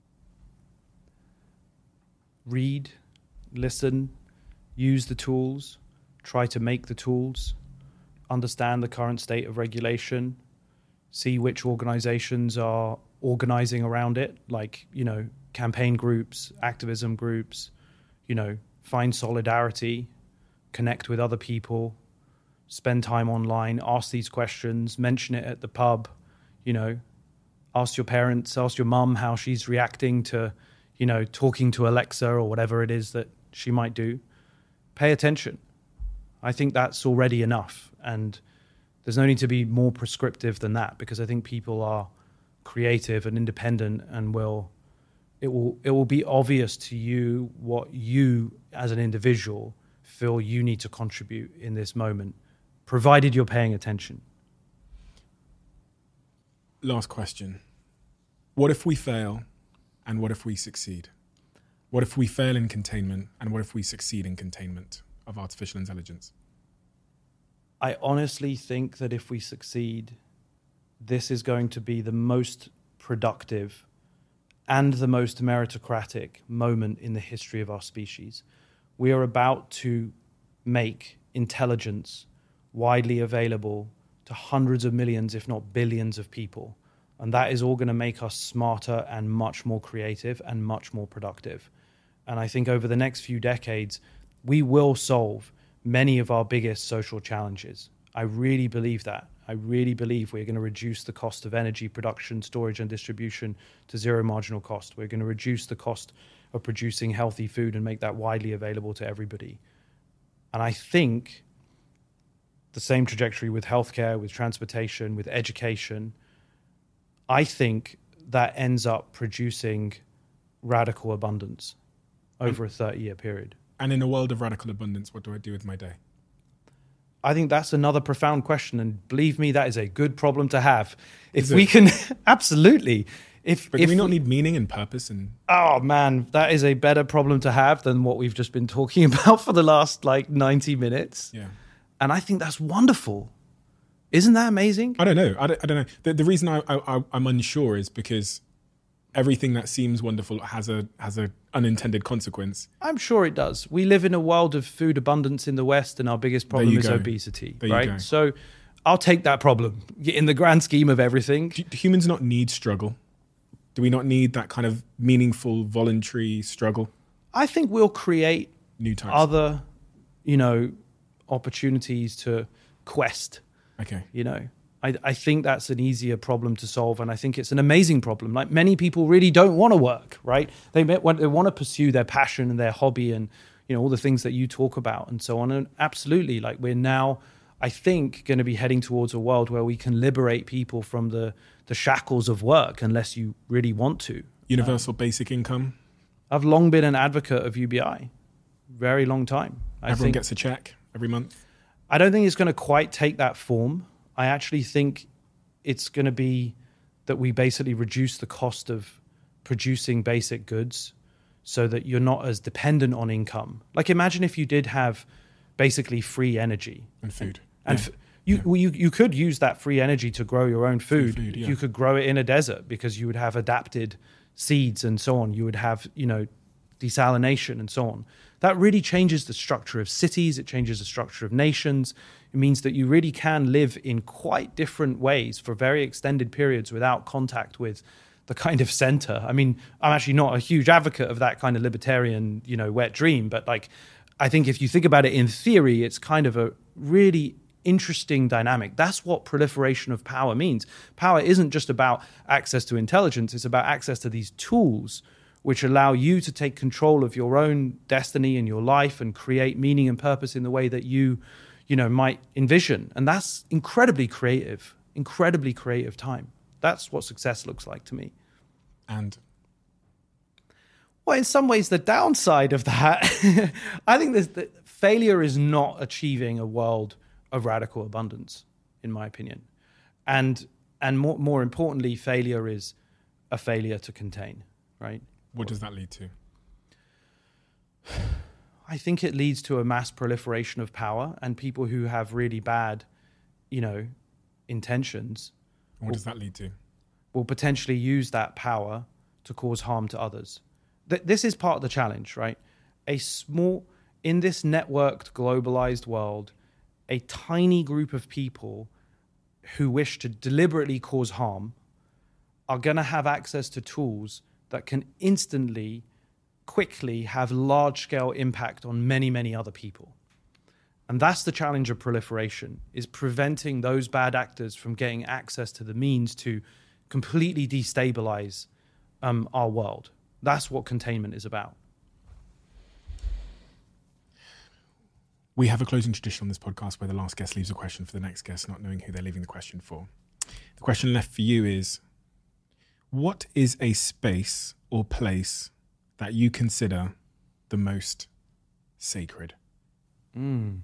Read, listen, use the tools, try to make the tools, understand the current state of regulation, see which organizations are organizing around it, like, you know, campaign groups, activism groups, you know, find solidarity, connect with other people, spend time online, ask these questions, mention it at the pub, you know, ask your parents, ask your mum how she's reacting to, you know, talking to Alexa or whatever it is that she might do. Pay attention. I think that's already enough. And there's no need to be more prescriptive than that, because I think people are creative and independent and will, it will, it will be obvious to you what you as an individual feel you need to contribute in this moment, provided you're paying attention. Last question. What if we fail and what if we succeed? What if we fail in containment and what if we succeed in containment of artificial intelligence? I honestly think that if we succeed, this is going to be the most productive and the most meritocratic moment in the history of our species. We are about to make intelligence widely available to hundreds of millions, if not billions of people. And that is all going to make us smarter and much more creative and much more productive. And I think over the next few decades, we will solve many of our biggest social challenges. I really believe that. I really believe we're going to reduce the cost of energy production, storage, and distribution to zero marginal cost. We're going to reduce the cost of producing healthy food and make that widely available to everybody. And I think the same trajectory with healthcare, with transportation, with education, I think that ends up producing radical abundance over a thirty-year period. And in a world of radical abundance, what do I do with my day? I think that's another profound question, and believe me, that is a good problem to have. If Is we it? can, absolutely. If, But if do we not need meaning and purpose? And oh man, that is a better problem to have than what we've just been talking about for the last like ninety minutes. yeah, And I think that's wonderful. Isn't that amazing? I don't know. I don't, I don't know. The, the reason I, I, I'm unsure is because everything that seems wonderful has a has a unintended consequence. I'm sure it does. We live in a world of food abundance in the West, and our biggest problem you is go. obesity, There you go. right? So I'll take that problem in the grand scheme of everything. Do, do humans not need struggle? Do we not need that kind of meaningful, voluntary struggle? I think we'll create New types. other, you know, opportunities to quest. Okay. You know, I, I think that's an easier problem to solve, and I think it's an amazing problem. Like, many people really don't want to work, right? They may, want- they want to pursue their passion and their hobby, and you know, all the things that you talk about and so on. And absolutely, like, we're now, I think, going to be heading towards a world where we can liberate people from the the shackles of work, unless you really want to. Universal basic income. I've long been an advocate of U B I, very long time. I Everyone think, gets a check every month. I don't think it's going to quite take that form. I actually think it's going to be that we basically reduce the cost of producing basic goods so that you're not as dependent on income. Like, imagine if you did have basically free energy. And food. And Yeah. f- you, well, you you could use that free energy to grow your own food. food, yeah. You could grow it in a desert because you would have adapted seeds and so on. You would have, you know, desalination and so on. That really changes the structure of cities. It changes the structure of nations. It means that you really can live in quite different ways for very extended periods without contact with the kind of center. I mean, I'm actually not a huge advocate of that kind of libertarian, you know, wet dream, but like, I think if you think about it in theory, it's kind of a really interesting dynamic. That's what proliferation of power means. Power isn't just about access to intelligence. It's about access to these tools which allow you to take control of your own destiny and your life and create meaning and purpose in the way that you, you know, might envision. And that's incredibly creative, incredibly creative time. That's what success looks like to me. And Well, in some ways, the downside of that, I think this, the failure is not achieving a world of radical abundance, in my opinion. And and more, more importantly, failure is a failure to contain, right? What does that lead to? I think it leads to a mass proliferation of power, and people who have really bad, you know, intentions. What does that lead to? Will potentially use that power to cause harm to others. Th- this is part of the challenge, right? A small, in this networked, globalized world, a tiny group of people who wish to deliberately cause harm are going to have access to tools that can instantly, quickly have large-scale impact on many, many other people. And that's the challenge of proliferation, is preventing those bad actors from getting access to the means to completely destabilize um, our world. That's what containment is about. We have a closing tradition on this podcast where the last guest leaves a question for the next guest, not knowing who they're leaving the question for. The question left for you is, what is a space or place that you consider the most sacred? Mm.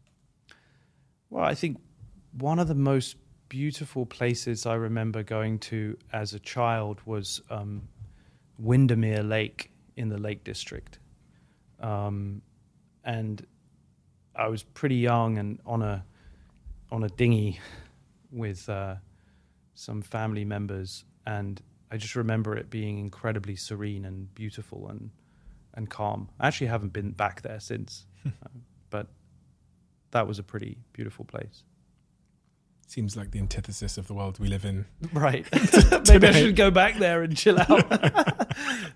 Well, I think one of the most beautiful places I remember going to as a child was um, Windermere Lake in the Lake District. Um, and I was pretty young and on a on a dinghy with uh, some family members, and I just remember it being incredibly serene and beautiful and and calm. I actually haven't been back there since, uh, but that was a pretty beautiful place. Seems like the antithesis of the world we live in. Right. Maybe I should go back there and chill out.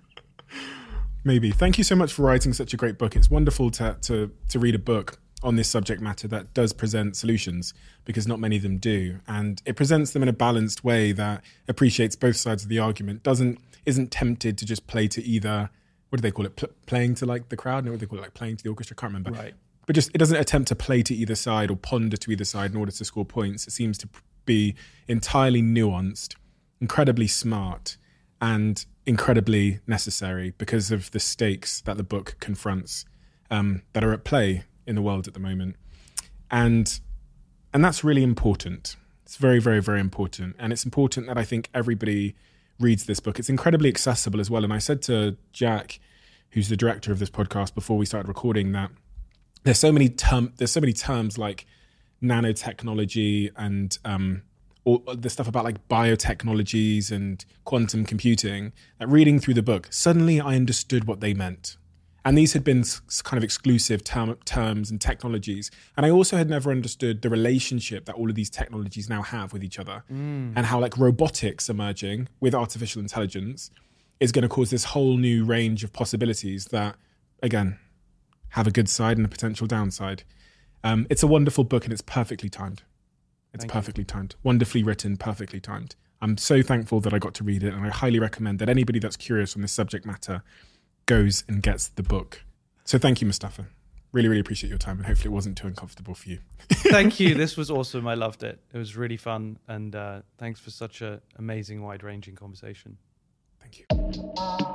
Maybe. Thank you so much for writing such a great book. It's wonderful to to to read a book on this subject matter that does present solutions, because not many of them do. And it presents them in a balanced way that appreciates both sides of the argument, doesn't isn't tempted to just play to either, what do they call it? Pl- playing to like the crowd? No, what do they call it? Like playing to the orchestra? I can't remember. Right. But just, it doesn't attempt to play to either side or ponder to either side in order to score points. It seems to be entirely nuanced, incredibly smart, and incredibly necessary because of the stakes that the book confronts um, that are at play in the world at the moment. And and that's really important. It's very, very, very important. And it's important that I think everybody reads this book. It's incredibly accessible as well. And I said to Jack, who's the director of this podcast, before we started recording, that there's so many term there's so many terms like nanotechnology and um or the stuff about like biotechnologies and quantum computing, that reading through the book, suddenly I understood what they meant. And these had been kind of exclusive term, terms and technologies. And I also had never understood the relationship that all of these technologies now have with each other, mm. and how like robotics emerging with artificial intelligence is going to cause this whole new range of possibilities that, again, have a good side and a potential downside. Um, it's a wonderful book and it's perfectly timed. It's Thank perfectly you. timed, wonderfully written, perfectly timed. I'm so thankful that I got to read it, and I highly recommend that anybody that's curious on this subject matter goes and gets the book. So thank you, Mustafa. Really, really appreciate your time, and hopefully it wasn't too uncomfortable for you. Thank you. This was awesome. I loved it. It was really fun, and uh, thanks for such an amazing, wide-ranging conversation. Thank you.